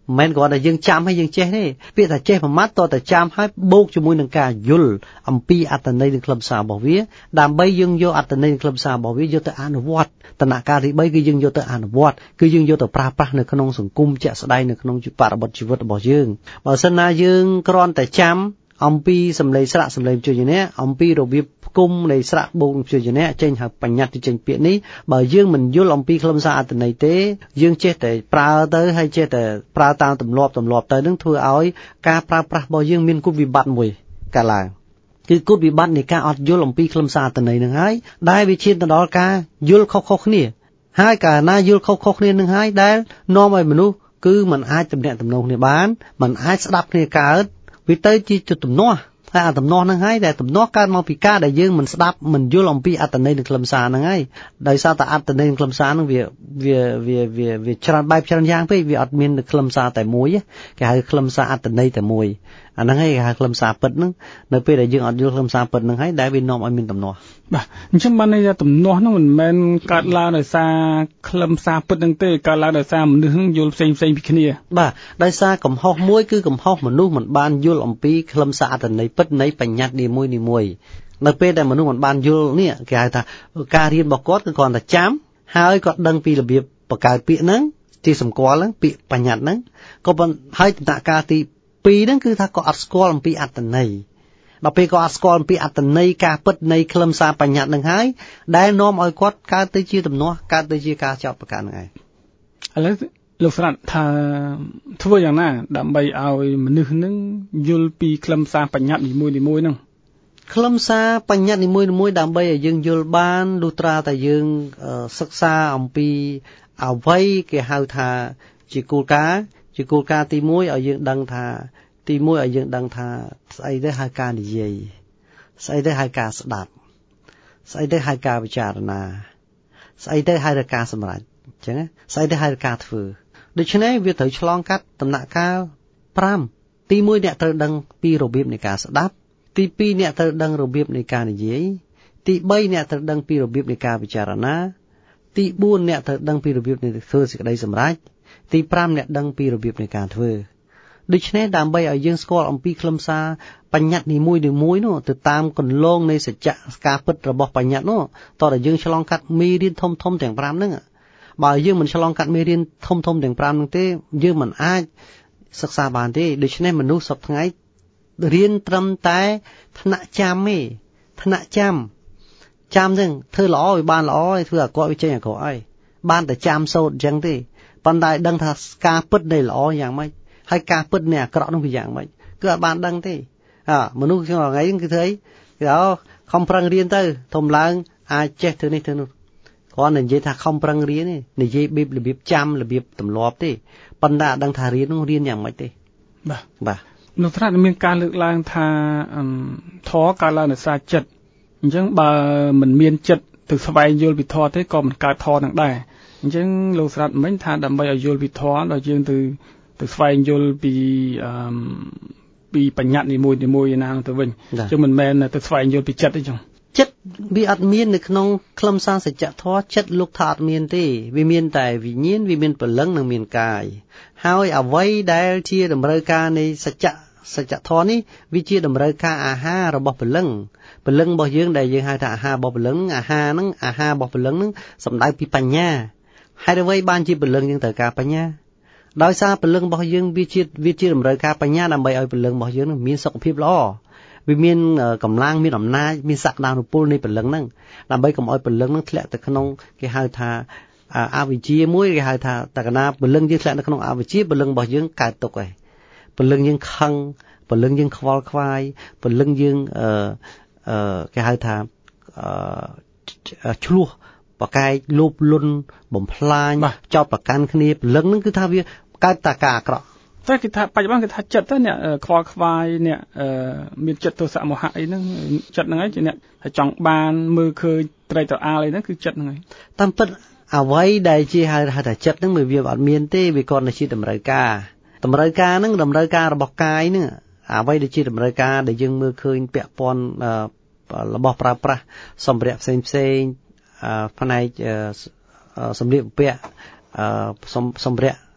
មិនគ្រាន់តែយើងចាំហើយយើងចេះទេពាក្យថាចេះប្រមាត់តតែចាំហើយបូកជាមួយនឹងការយល់អំពីអត្ថន័យនៃខ្លឹមសាររបស់វាដើម្បីយើងយកអត្ថន័យនៃខ្លឹមសាររបស់វាយកទៅអនុវត្តដំណាក់កាលទីបីគឺយើងយកទៅអនុវត្តគឺយើងយកទៅប្រើប្រាស់នៅក្នុងសង្គមជាក់ស្ដែងនៅក្នុងបរិបទជីវិតរបស់យើងបើសិនណាយើងគ្រាន់តែចាំអំពីសម្លេងស្រៈសម្លេងព្យញ្ជនៈអំពីរបៀបផ្គុំនៃស្រៈបូកព្យញ្ជនៈចេញហើយបញ្ញត្តិចេញពាក្យនេះបើយើងមិនយល់អំពីខ្លឹមសារអត្ថន័យទេយើងចេះតែប្រើទៅហើយចេះតែប្រើតាមទម្លាប់ទម្លាប់ទៅនឹងធ្វើឲ្យការប្រើប្រាស់របស់យើងមានគុណវិបត្តិមួយកើតឡើងគឺគុណវិបត្តិនៃការអត់យល់អំពីខ្លឹមសារអត្ថន័យនឹងហើយដែលវាឈានទៅដល់ការយល់ខុសៗគ្នាហើយកាលណាយល់ខុសៗគ្នានឹងហើយដែលនាំឲ្យមនុស្សគឺมันអាចទំនាក់ទំនងគ្នាបានมันអាចស្ដាប់គ្នាកើតវាទៅជាទំនាស់តែអាទំនាស់ហ្នឹងហើយដែលទំនាស់កើតមកពីការដែលយើងមិនស្ដាប់មិនយល់អំពីអត្ថន័យនៃខ្លឹមសារហ្នឹងហើយដោយសារតែអត្ថន័យនៃខ្លឹមសារហ្នឹងវាវាវាវាវាច្រើនបែបច្រើនយ៉ាងពេកវាអត់មានខ្លឹមសារតែមួយគេហៅខ្លឹមសារអត្ថន័យតែមួយអាហ្នឹងហើយគេហៅខ្លឹមសារពិតហ្នឹងនៅពេលដែលយើងអត់យល់ខ្លឹមសារពិតហ្នឹងហើយដែលវានាំឲ្យមានទំនាស់បាទអញ្ចឹងបានន័យថាទំនាស់ហ្នឹងមិនមែនកើតឡើងដោយសារខ្លឹមសារពិតហ្នឹងទេកើតឡើងដោយសារមនុស្សហ្នឹងយល់ផ្សេងផ្សេងពីគ្នាបាទដោយសារកំហុសមួយគឺកំហុសមនុស្សមិនបានយល់អំពីខ្លឹមសារអត្ថន័យពិតនៃបញ្ញត្តិនីមួយនីមួយនៅពេលដែលមនុស្សមិនបានយល់នេះគេហៅថាការរៀនរបស់គាត់គឺគ្រាន់តែចាំហើយគាត់ដឹងពីរបៀបបង្កើតពាក្យហ្នឹងជាសម្គាល់ហ្នឹងពាក្យបញ្ញត្តិហ្នឹងក៏ប៉ុន្តែហើយដំណាក់កាលទីពីរហ្នឹងគឺថាគាត់អត់ស្គាល់អំពីអត្ថន័យដល់ពេលគាត់អត់ស្គាល់អំពីអត្ថន័យការពិតនៃខ្លឹមសារបញ្ញត្តិហ្នឹងហើយដែលនាំឲ្យគាត់កើតទៅជាទំនាស់កើតទៅជាការចោទប្រកាន់ហ្នឹងឯងឥឡូវលោកស្រាត់ថាធ្វើយ៉ាងណាដើម្បីឲ្យមនុស្សហ្នឹងយល់ពីខ្លឹមសារបញ្ញត្តិនីមួយនីមួយហ្នឹងខ្លឹមសារបញ្ញត្តិនីមួយនីមួយដើម្បីឲ្យយើងយល់បានលុះត្រាតែយើងសិក្សាអំពីអ្វីគេហៅថាជាគោលការណ៍ជាគោលការណ៍ទីមួយឲ្យយើងដឹងថាទីមួយឲ្យយើងដឹងថាស្អីទៅហៅការនិយាយស្អីទៅហៅការស្ដាប់ស្អីទៅហៅការពិចារណាស្អីទៅហៅការសម្រេចអញ្ចឹងស្អីទៅហៅការធ្វើដូច្នេះវាត្រូវឆ្លងកាត់ដំណាក់កាលប្រាំទីមួយអ្នកត្រូវដឹងពីរបៀបនៃការស្ដាប់ទីពីរអ្នកត្រូវដឹងរបៀបនៃការនិយាយទីបីអ្នកត្រូវដឹងពីរបៀបនៃការពិចារណាទីបួនអ្នកត្រូវដឹងពីរបៀបនៃធ្វើសេចក្តីសម្រេចទីប្រាំអ្នកដឹងពីរបៀបនៃការធ្វើដូច្នេះដើម្បីឲ្យយើងស្គាល់អំពីខ្លឹមសារបញ្ញត្តិនីមួយនីមួយនោះទៅតាមគន្លងនៃសច្ចៈការពិតរបស់បញ្ញត្តិនោះតើយើងឆ្លងកាត់មេរៀនធំធំទាំងប្រាំហ្នឹងបើយើងមិនឆ្លងកាត់មេរៀនធំធំទាំងប្រាំហ្នឹងទេយើងមិនអាចសិក្សាបានទេដូច្នេះមនុស្សសពថ្ងៃរៀនត្រឹមតែថ្នាក់ចាំទេថ្នាក់ចាំចាំហ្នឹងធ្វើល្អវាបានល្អហើយធ្វើអាក្រក់វាចេញអាក្រក់ហើយបានតែចាំសូត្រអញ្ចឹងទេប៉ុន្តែដឹងថាការពិតនៃល្អយ៉ាងម៉េចហើយការពិតនៃអាក្រក់នោះវាយ៉ាងម៉េចគឺអត់បានដឹងទេអើមនុស្សក្នុងថ្ងៃហ្នឹងគឺធ្វើអីគេអូខំប្រឹងរៀនទៅធំឡើងអាចចេះធ្វើនេះធ្វើនោះគ្រាន់តែនិយាយថាខំប្រឹងរៀនទេនិយាយរបៀបរបៀបចាំរបៀបទម្លាប់ទេប៉ុន្តែអត់ដឹងថារៀននោះរៀនយ៉ាងម៉េចទេបាទបាទនៅត្រាត់មានការលើកឡើងថាធម៌កើតឡើងដោយសារចិត្តអញ្ចឹងបើមិនមានចិត្តទៅស្វែងយល់ពីធម៌ទេក៏មិនកើតធម៌នឹងដែរអញ្ចឹងលោកស្រាត់មិញថាដើម្បីឲ្យយល់ពីធម៌ដល់យើងទៅទៅស្វែងយល់ពីអឺពីបញ្ញត្តិនីមួយនីមួយណាទៅវិញអញ្ចឹងមិនមែនទៅស្វែងយល់ពីចិត្តទេចឹងចិត្តវាអត់មាននៅក្នុងខ្លឹមសារសច្ចធម៌ចិត្តលោកថាអត់មានទេវាមានតែវិញ្ញាណវាមានព្រលឹងនិងមានកាយហើយអ្វីដែលជាតម្រូវការនៃសច្ចសច្ចធម៌នេះវាជាតម្រូវការអាហាររបស់ព្រលឹងព្រលឹងរបស់យើងដែលយើងហៅថាអាហាររបស់ព្រលឹងអាហារហ្នឹងអាហាររបស់ព្រលឹងហ្នឹងសំដៅពីបញ្ញាហើយអ្វីបានជាព្រលឹងយើងត្រូវការបញ្ញាដោយសារព្រលឹងរបស់យើងវាជាវាជាតម្រូវការបញ្ញាដើម្បីឲ្យព្រលឹងរបស់យើងនឹងមានសុខភាពល្អវាមានកម្លាំងមានអំណាចមានសក្តានុពលនៃព្រលឹងហ្នឹងដើម្បីកុំឲ្យព្រលឹងហ្នឹងធ្លាក់ទៅក្នុងគេហៅថាអវិជ្ជាមួយគេហៅថាតកណាព្រលឹងយើងធ្លាក់នៅក្នុងអវិជ្ជាព្រលឹងរបស់យើងកើតទុក្ខឯងព្រលឹងយើងខឹងព្រលឹងយើងខ្វល់ខ្វាយព្រលឹងយើងអឺអឺគេហៅថាអឺឆ្លោះបកែកលោភលន់បំផ្លាញចោទប្រកាន់គ្នាព្រលឹងហ្នឹងគឺថាវាកើតតែការអាក្រក់តែគេថាបច្ចុប្បន្នគេថាចិត្តទៅអ្នកខ្វល់ខ្វាយអ្នកមានចិត្តទោសៈមោហៈអីហ្នឹងចិត្តហ្នឹងឯងជាអ្នកចង់បានមើលឃើញត្រេកត្រអាលអីហ្នឹងគឺចិត្តហ្នឹងឯងតាមពិតអ្វីដែលជាហៅថាចិត្តហ្នឹងវាអត់មានទេវាគ្រាន់តែជាតម្រូវការតម្រូវការហ្នឹងតម្រូវការរបស់កាយហ្នឹងអ្វីដែលជាតម្រូវការដែលយើងមើលឃើញពាក់ព័ន្ធរបស់ប្រើប្រាស់សម្ភារៈផ្សេងផ្សេងផ្នែកសម្លៀកបំពាក់សម្ភារៈ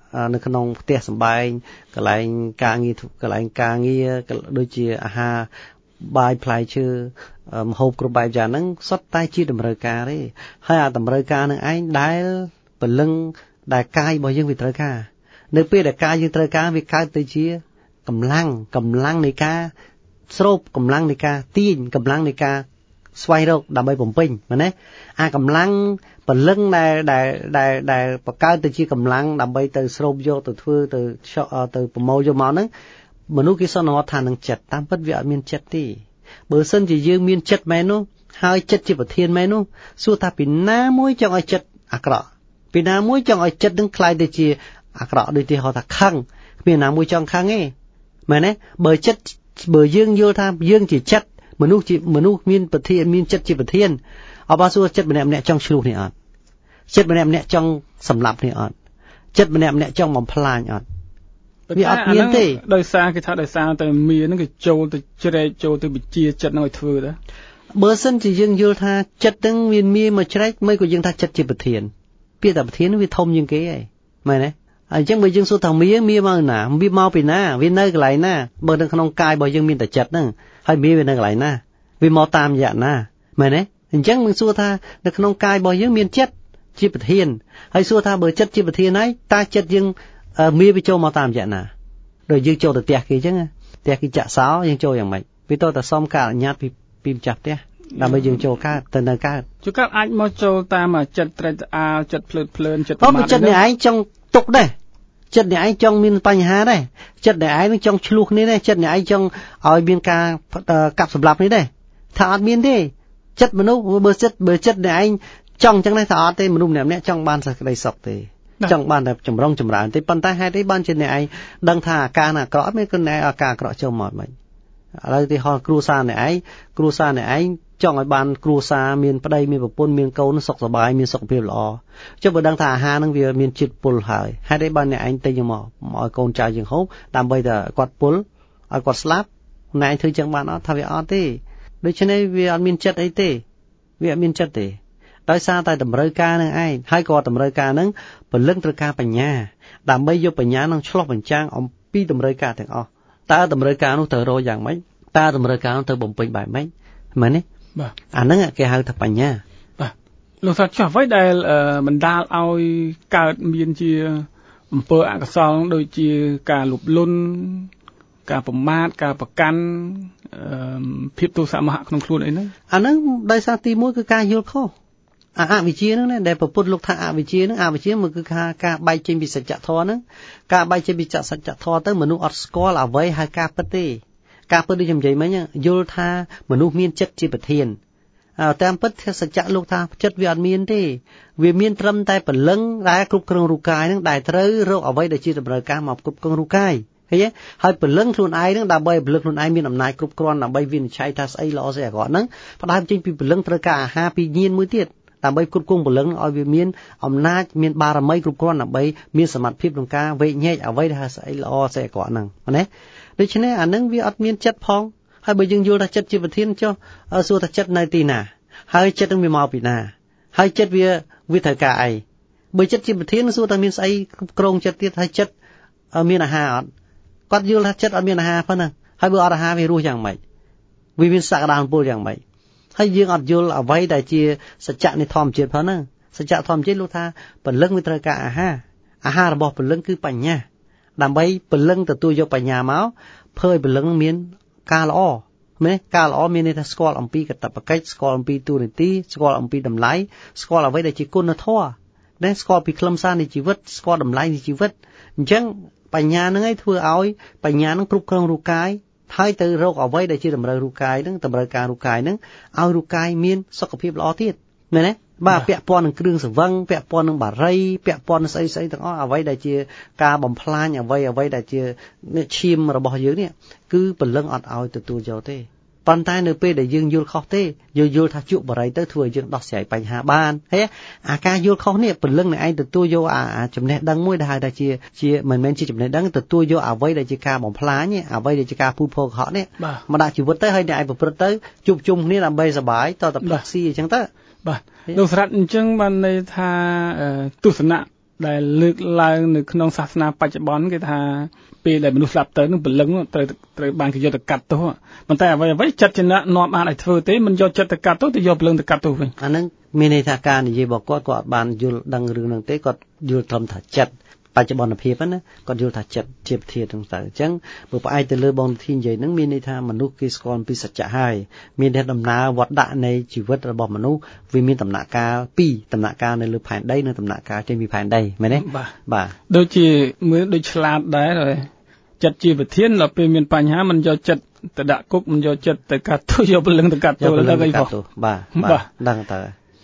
នៅក្នុងផ្ទះសម្បែងកន្លែងការងារកន្លែងការងារដូចជាអាហារបាយផ្លែឈើម្ហូបគ្រប់បែបយ៉ាងហ្នឹងសុទ្ធតែជាតម្រូវការទេហើយអាតម្រូវការនឹងឯងដែលពលឹងដែលកាយរបស់យើងវាត្រូវការនៅពេលដែលកាយយើងត្រូវការវាកើតទៅជាកម្លាំងកម្លាំងនៃការស្រូបកម្លាំងនៃការទាញកម្លាំងនៃការស្វែងរកដើម្បីបំពេញមែនទេអាកម្លាំងពលឹងដែលដែលដែលដែលបង្កើតទៅជាកម្លាំងដើម្បីទៅស្រូបយកទៅធ្វើទៅទៅប្រមូលយកមកហ្នឹងមនុស្សគេសន្និដ្ឋានថានឹងចិត្តតាមពិតវាអត់មានចិត្តទេបើសិនជាយើងមានចិត្តមែននោះហើយចិត្តជាប្រធានមែននោះសួរថាពីណាមួយចង់ឲ្យចិត្តអាក្រក់ពីណាមួយចង់ឲ្យចិត្តនឹងคล้ายទៅជាអាក្រក់ដូចទីហៅថាខឹងគ្មានណាមួយចង់ខឹងទេមែនទេបើចិត្តបើយើងយល់ថាយើងជាចិត្តមនុស្សជាមនុស្សមានប្រធានមានចិត្តជាប្រធានអបអរសួរចិត្តម្នាក់ម្នាក់ចង់ឆ្លោះនេះអត់ចិត្តម្នាក់ម្នាក់ចង់សម្លាប់នេះអត់ចិត្តម្នាក់ម្នាក់ចង់បំផ្លាញអត់វាអត់មានទេដោយសារគេថាដោយសារតែមានហ្នឹងគេចូលទៅជ្រែកចូលទៅវិជាចិត្តហ្នឹងឲ្យធ្វើដែរបើសិនជាយើងយល់ថាចិត្តហ្នឹងវាមានមកជ្រែកមិនក៏យើងថាចិត្តជាប្រធានពាក្យថាប្រធានវាធំជាងគេហើយមែនទេអញ្ចឹងបើយើងសួរថាមាមាមកណាវាមកពីណាវានៅកន្លែងណាបើនៅក្នុងកាយរបស់យើងមានតែចិត្តហ្នឹងហើយមាវានៅកន្លែងណាវាមកតាមរយៈណាមែនទេអញ្ចឹងមិនសួរថានៅក្នុងកាយរបស់យើងមានចិត្តជាប្រធានហើយសួរថាបើចិត្តជាប្រធានហើយតើចិត្តយើងមាវាចូលមកតាមរយៈណាដូចយើងចូលទៅផ្ទះគេអញ្ចឹងផ្ទះគេចាក់សោយើងចូលយ៉ាងម៉េចវាទៅតែសុំការអនុញ្ញាតពីពីម្ចាស់ផ្ទះដើម្បីយើងចូលកើតទៅនៅកើតជួនកាលអាចមកចូលតាមចិត្តត្រេកត្រអាលចិត្តភ្លើតភ្លើនចិត្តប្រមាថចិត្តនេះឯងចង់ទុកដែរចិត្តនេះឯងចង់មានបញ្ហាដែរចិត្តនេះឯងនឹងចង់ឆ្លោះគ្នាដែរចិត្តនេះឯងចង់ឲ្យមានការកាប់សម្លាប់នេះដែរថាអត់មានទេចិត្តមនុស្សបើចិត្តបើចិត្តនេះឯងចង់អញ្ចឹងដែរថាអត់ទេមនុស្សម្នាក់ម្នាក់ចង់បានសេចក្តីសុខទេចង់បានតែចម្រុងចម្រើនទេប៉ុន្តែហេតុអីបានជាអ្នកឯងដឹងថាអាការណាអាក្រក់អត់មានគឺអ្នកអាការអាក្រក់ចូលមកមិនឥឡូវទីហោគ្រួសារអ្នកឯងគ្រួសារអ្នកឯងចង់ឲ្យបានគ្រួសារមានប្តីមានប្រពន្ធមានកូនសុខសប្បាយមានសុខភាពល្អចុះបើដឹងថាអាហារហ្នឹងវាមានជាតិពុលហើយហេតុអីបានអ្នកឯងទិញមកមកឲ្យកូនចៅយើងហូបដើម្បីតែគាត់ពុលឲ្យគាត់ស្លាប់អ្នកឯងធ្វើចឹងបានអត់ថាវាអត់ទេដូច្នេះវាអត់មានចិត្តអីទេវាអត់មានចិត្តទេដោយសារតែតម្រូវការនឹងឯងហើយក៏តម្រូវការនឹងពលឹងត្រូវការបញ្ញាដើម្បីយកបញ្ញានឹងឆ្លុះបញ្ចាំងអំពីតម្រូវការទាំងអស់តើតម្រូវការនោះទៅរកយ៉ាងម៉េចតើតម្រូវការនោះទៅបំពេញបែបម៉េចមែនទេបាទអាហ្នឹងគេហៅថាបញ្ញាបាទលោកថាចុះអ្វីដែលបណ្ដាលឲ្យកើតមានជាអំពើអកុសលដូចជាការលុបលន់ការប្រមាថការប្រកាន់ភាពទោសៈមហៈក្នុងខ្លួនអីហ្នឹងអាហ្នឹងដោយសារទីមួយគឺការយល់ខុសអវិជ្ជាហ្នឹងដែលព្រះពុទ្ធលោកថាអវិជ្ជាហ្នឹងអវិជ្ជាមកគឺថាការបែកចេញពីសច្ចធម៌ហ្នឹងការបែកចេញពីសច្ចធម៌ទៅមនុស្សអត់ស្គាល់អ្វីហៅការពិតទេការពិតដូចខ្ញុំនិយាយមិញយល់ថាមនុស្សមានចិត្តជាប្រធានតាមពិតសច្ចៈលោកថាចិត្តវាអត់មានទេវាមានត្រឹមតែពលឹងដែលគ្រប់គ្រងរូបកាយហ្នឹងដែលត្រូវរកអ្វីដែលជាតម្រូវការមកគ្រប់គ្រងរូបកាយឃើញទេហើយពលឹងខ្លួនឯងហ្នឹងដើម្បីពលឹងខ្លួនឯងមានអំណាចគ្រប់គ្រាន់ដើម្បីវិនិច្ឆ័យថាស្អីល្អស្អីអាក្រក់ហ្នឹងផ្ដើមចេញពីពលឹងត្រូវការអាហារពីញៀនមួយទៀតដើម្បីគ្រប់គ្រងពលឹងឲ្យវាមានអំណាចមានបារមីគ្រប់គ្រាន់ដើម្បីមានសមត្ថភាពក្នុងការវែកញែកអ្វីដែលស្អីល្អស្អីអាក្រក់ហ្នឹងណាដូច្នេះអានឹងវាអត់មានចិត្តផងហើយបើយើងយល់ថាចិត្តជាប្រធានចុះសួរថាចិត្តនៅទីណាហើយចិត្តនឹងវាមកពីណាហើយចិត្តវាវាត្រូវការអីបើចិត្តជាប្រធានសួរថាមានស្អីគ្រប់គ្រងចិត្តទៀតហើយចិត្តមានអាហារអត់គាត់យល់ថាចិត្តអត់មានអាហារប៉ុណ្ណឹងហើយបើអត់អាហារវារស់យ៉ាងម៉េចវាមានសក្តានុពលយ៉ាងម៉េចហើយយើងអត់យល់អ្វីដែលជាសច្ចៈនៃធម្មជាតិផងហ្នឹងសច្ចៈធម្មជាតិលោកថាពលឹងវាត្រូវការអាហារអាហាររបស់ពលឹងគឺបញ្ញាដើម្បីពលឹងទទួលយកបញ្ញាមកធ្វើឲ្យពលឹងមានការល្អមែនទេការល្អមានន័យថាស្គាល់អំពីកតបកិច្ចស្គាល់អំពីទូនីតិស្គាល់អំពីតម្លៃស្គាល់អ្វីដែលជាគុណធម៌ដែលស្គាល់ពីខ្លឹមសារនៃជីវិតស្គាល់តម្លៃនៃជីវិតអញ្ចឹងបញ្ញានឹងឯងធ្វើឲ្យបញ្ញានឹងគ្រប់គ្រងរូបកាយហើយទៅរកអ្វីដែលជាតម្រូវរូបកាយនឹងតម្រូវការរូបកាយនឹងឲ្យរូបកាយមានសុខភាពល្អទៀតមែនទេបាទពាក់ព័ន្ធនឹងគ្រឿងសង្វឹងពាក់ព័ន្ធនឹងបារីពាក់ព័ន្ធនឹងស្អីស្អីទាំងអស់អ្វីដែលជាការបំផ្លាញអ្វីអ្វីដែលជាឈាមរបស់យើងនេះគឺពលឹងអត់ឲ្យទទួលយកទេប៉ុន្តែនៅពេលដែលយើងយល់ខុសទេយើងយល់ថាជក់បារីទៅធ្វើឲ្យយើងដោះស្រាយបញ្ហាបានហេអាការយល់ខុសនេះពលឹងនឹងឯងទទួលយកអាចំណេះដឹងមួយដែលហៅថាជាជាមិនមែនជាចំណេះដឹងទទួលយកអ្វីដែលជាការបំផ្លាញអ្វីដែលជាការពូតភរកុហកនេះមកដាក់ជីវិតទៅហើយអ្នកឯងប្រព្រឹត្តទៅជួបជុំគ្នាដើម្បីសុបាយតតែផ្ដោះស៊ីអញ្ចឹងទៅបាទលោកស្រាត់អញ្ចឹងបានន័យថាទស្សនៈដែលលើកឡើងនៅក្នុងសាសនាបច្ចុប្បន្នគេថាពេលដែលមនុស្សស្លាប់ទៅនឹងព្រលឹងត្រូវត្រូវបានគេយកទៅកាត់ទោសប៉ុន្តែអ្វីអ្វីចិត្តចំណាក់នាំបានឲ្យធ្វើទេមិនយកចិត្តទៅកាត់ទោសទៅយកព្រលឹងទៅកាត់ទោសវិញអាហ្នឹងមានន័យថាការនិយាយរបស់គាត់គាត់អត់បានយល់ដឹងរឿងហ្នឹងទេគាត់យល់ត្រឹមថាចិត្តបច្ចុប្បន្នភាពណាគាត់យល់ថាចិត្តជាប្រធានហ្នឹងទៅអញ្ចឹងបើផ្អែកទៅលើបងធីនិយាយហ្នឹងមានន័យថាមនុស្សគេស្គាល់ពីសច្ចៈហើយមានតែដំណើរវត្តដាក់នៃជីវិតរបស់មនុស្សវាមានដំណាក់កាលពីរដំណាក់កាលនៅលើផែនដីនិងដំណាក់កាលចេញពីផែនដីមែនទេបាទដូចជាមើលដូចឆ្លាតដែរចិត្តជាប្រធានដល់ពេលមានបញ្ហាមិនយកចិត្តទៅដាក់គុកមិនយកចិត្តទៅកាត់ទោសយកព្រលឹងទៅកាត់ទោសដល់អីផងបាទបាទដឹងតើ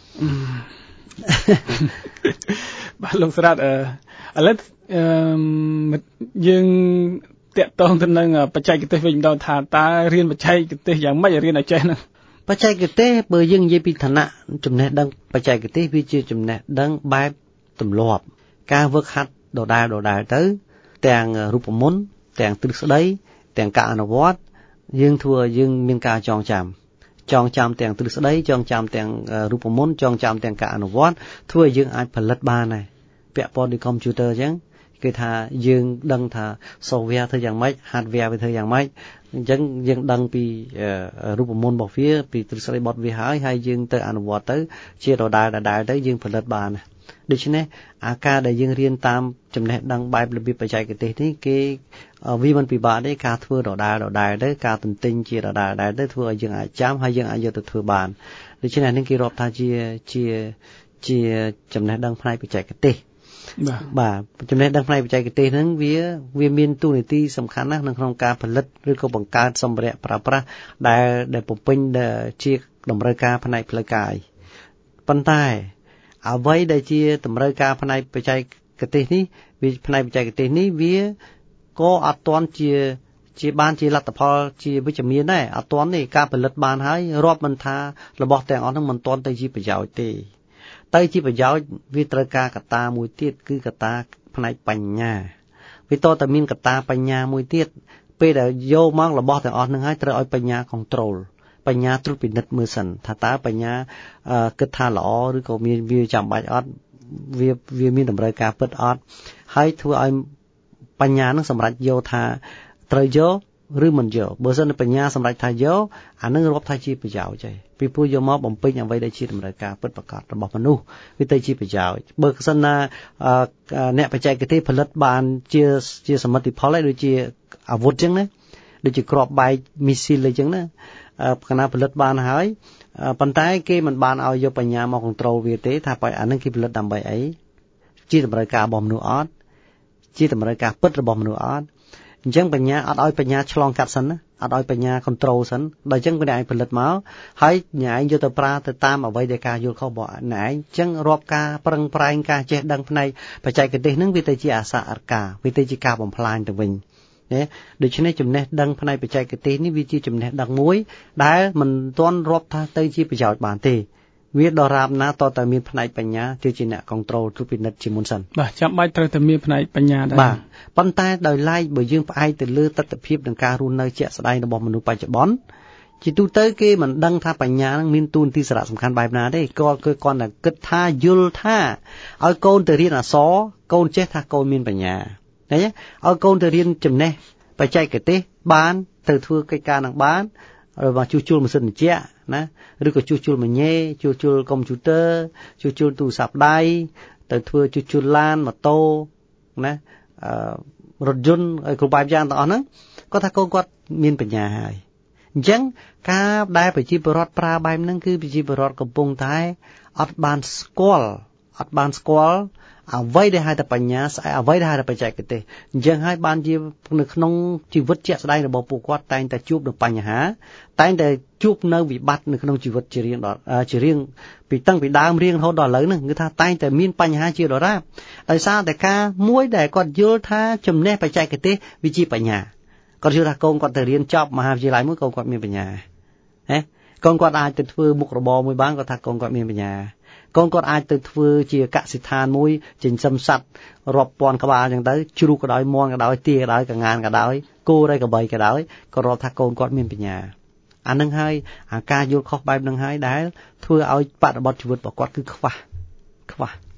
បាទលោកស្រាតអឺឥឡូវអឺយើងតាក់ទងទៅនឹងបច្ចេកទេសវិញម្ដងថាតើរៀនបច្ចេកទេសយ៉ាងម៉េចរៀនឲ្យចេះហ្នឹងបច្ចេកទេសបើយើងនិយាយពីឋានៈចំណេះដឹងបច្ចេកទេសវាជាចំណេះដឹងបែបទម្លាប់ការវឹកហាត់ដដែលដដែលទៅទាំងរូបមន្តទាំងទ្រឹស្ដីទាំងការអនុវត្តយើងធ្វើឲ្យយើងមានការចងចាំចងចាំទាំងទ្រឹស្ដីចងចាំទាំងរូបមន្តចងចាំទាំងការអនុវត្តធ្វើឲ្យយើងអាចផលិតបានដែរពាក់ព័ន្ធនឹងកុំព្យូទ័រអញ្ចឹងគឺថាយើងដឹងថា software ធ្វើយ៉ាងម៉េច hardware វាធ្វើយ៉ាងម៉េចអញ្ចឹងយើងដឹងពីរូបមន្តរបស់វាពីទ្រឹស្ដីបត់វាហើយហើយយើងទៅអនុវត្តទៅជាដដែលដដែលទៅយើងផលិតបានដូច្នេះអាការដែលយើងរៀនតាមចំណេះដឹងបែបរបៀបបច្ចេកទេសនេះគេវាមិនពិបាកទេការធ្វើដដែលដដែលទៅការទន្ទិញជាដដែលដដែលទៅធ្វើឲ្យយើងអាចចាំហើយយើងអាចយកទៅធ្វើបានដូច្នេះនេះគេរាប់ថាជាជាជាចំណេះដឹងផ្នែកបច្ចេកទេសបាទចំណេះដឹងផ្នែកបច្ចេកទេសហ្នឹងវាវាមានតួនាទីសំខាន់ណាស់នៅក្នុងការផលិតឬក៏បង្កើតសម្ភារៈប្រើប្រាស់ដែលដែលបំពេញជាតម្រូវការផ្នែកផ្លូវកាយប៉ុន្តែអ្វីដែលជាតម្រូវការផ្នែកបច្ចេកទេសនេះវាផ្នែកបច្ចេកទេសនេះវាក៏អត់ទាន់ជាជាបានជាលទ្ធផលជាវិជ្ជមានដែរអត់ទាន់ទេការផលិតបានហើយរាប់មិនថារបស់ទាំងអស់ហ្នឹងមិនទាន់ទៅជាប្រយោជន៍ទេទៅជាប្រយោជន៍វាត្រូវការកត្តាមួយទៀតគឺកត្តាផ្នែកបញ្ញាវាតតែមានកត្តាបញ្ញាមួយទៀតពេលដែលយកមករបស់ទាំងអស់ហ្នឹងហើយត្រូវឲ្យបញ្ញា control បញ្ញាត្រួតពិនិត្យមើលសិនថាតើបញ្ញាគិតថាល្អឬក៏មានវាចាំបាច់អត់វាវាមានតម្រូវការពិតអត់ហើយធ្វើឲ្យបញ្ញានឹងសម្រេចយកថាត្រូវយកឬមិនយកបើសិនបញ្ញាសម្រេចថាយកអានឹងរាប់ថាជាប្រយោជន៍ហើយពីព្រោះយកមកបំពេញអ្វីដែលជាតម្រូវការពិតប្រាកដរបស់មនុស្សវាទៅជាប្រយោជន៍បើសិនណាអ្នកបច្ចេកទេសផលិតបានជាជាសមិទ្ធផលហើយដូចជាអាវុធអញ្ចឹងណាដូចជាគ្រាប់បែកមីស៊ីលអញ្ចឹងណាគណៈផលិតបានហើយប៉ុន្តែគេមិនបានឲ្យយកបញ្ញាមកគ្រប់គ្រងវាទេថាបើអានឹងគេផលិតដើម្បីអីជាតម្រូវការរបស់មនុស្សអត់ជាតម្រូវការពិតរបស់មនុស្សអត់អញ្ចឹងបញ្ញាអត់ឲ្យបញ្ញាឆ្លងកាត់សិនណាអត់ឲ្យបញ្ញាគ្រប់គ្រងសិនដល់អញ្ចឹងគេឯងផលិតមកហើយញ៉ែឯងយកទៅប្រើទៅតាមអ្វីដែលការយល់ខុសរបស់ណែឯងអញ្ចឹងរាប់ការប្រឹងប្រែងការចេះដឹងផ្នែកបច្ចេកទេសនឹងវាទៅជាអាសាអរកាវាទៅជាការបំផ្លាញទៅវិញដូច្នេះចំណេះដឹងផ្នែកបច្ចេកទេសនេះវាជាចំណេះដឹងមួយដែលមិនទាន់រាប់ថាទៅជាប្រយោជន៍បានទេវាដរាបណាតតែមានផ្នែកបញ្ញាជាជាអ្នក control ត្រួតពិនិត្យជាមុនសិនបាទចាំបាច់ត្រូវតែមានផ្នែកបញ្ញាដែរបាទប៉ុន្តែដោយឡែកបើយើងផ្អែកទៅលើទស្សនវិជ្ជានិងការរស់នៅជាក់ស្ដែងរបស់មនុស្សបច្ចុប្បន្នជាទូទៅគេមិនដឹងថាបញ្ញានឹងមានតួនាទីសារៈសំខាន់បែបណាទេគាត់គឺគាត់តែគិតថាយល់ថាឲ្យកូនទៅរៀនអក្សរកូនចេះថាកូនមានបញ្ញាឃើញទេឲ្យកូនទៅរៀនចំណេះបច្ចេកទេសបានទៅធ្វើកិច្ចការនឹងបានរបស់ជួសជុលម៉ាស៊ីនត្រជាក់ណាឬក៏ជួសជុលម៉ាញ៉េជួសជុលកុំព្យូទ័រជួសជុលទូរស័ព្ទដៃទៅធ្វើជួសជុលឡានម៉ូតូណាអឺរថយន្តឲ្យគ្រប់បែបយ៉ាងទាំងអស់ហ្នឹងគាត់ថាកូនគាត់មានបញ្ញាហើយអញ្ចឹងការដែលប្រជាពលរដ្ឋប្រើបែបហ្នឹងគឺប្រជាពលរដ្ឋកំពុងតែអត់បានស្គាល់អត់បានស្គាល់អ្វីដែលហៅថាបញ្ញាស្អែអ្វីដែលហៅថាបច្ចេកទេសអញ្ចឹងហើយបានជានៅក្នុងជីវិតជាក់ស្ដែងរបស់ពួកគាត់តែងតែជួបនឹងបញ្ហាតែងតែជួបនៅវិបត្តិនៅក្នុងជីវិតជារៀងដល់ជារៀងពីតាំងពីដើមរៀងរហូតដល់ឥឡូវហ្នឹងគឺថាតែងតែមានបញ្ហាជាដរាបដោយសារតែការមួយដែលគាត់យល់ថាចំណេះបច្ចេកទេសវាជាបញ្ញាគាត់យល់ថាកូនគាត់ទៅរៀនចប់មហាវិទ្យាល័យមួយកូនគាត់មានបញ្ញាហ៎កូនគាត់អាចទៅធ្វើមុខរបរមួយបានគាត់ថាកូនគាត់មានបញ្ញាកូនគាត់អាចទៅធ្វើជាកសិដ្ឋានមួយចិញ្ចឹមសត្វរាប់ពាន់ក្បាលអញ្ចឹងទៅជ្រូកក៏ដោយមាន់ក៏ដោយទាក៏ដោយកងានក៏ដោយគោឬក្របីក៏ដោយក៏រាប់ថាកូនគាត់មានបញ្ញាអានឹងហើយអាការយល់ខុសបែបនឹងហើយដែលធ្វើឲ្យបរិបទជីវិតរបស់គាត់គឺខ្វះខ្វះ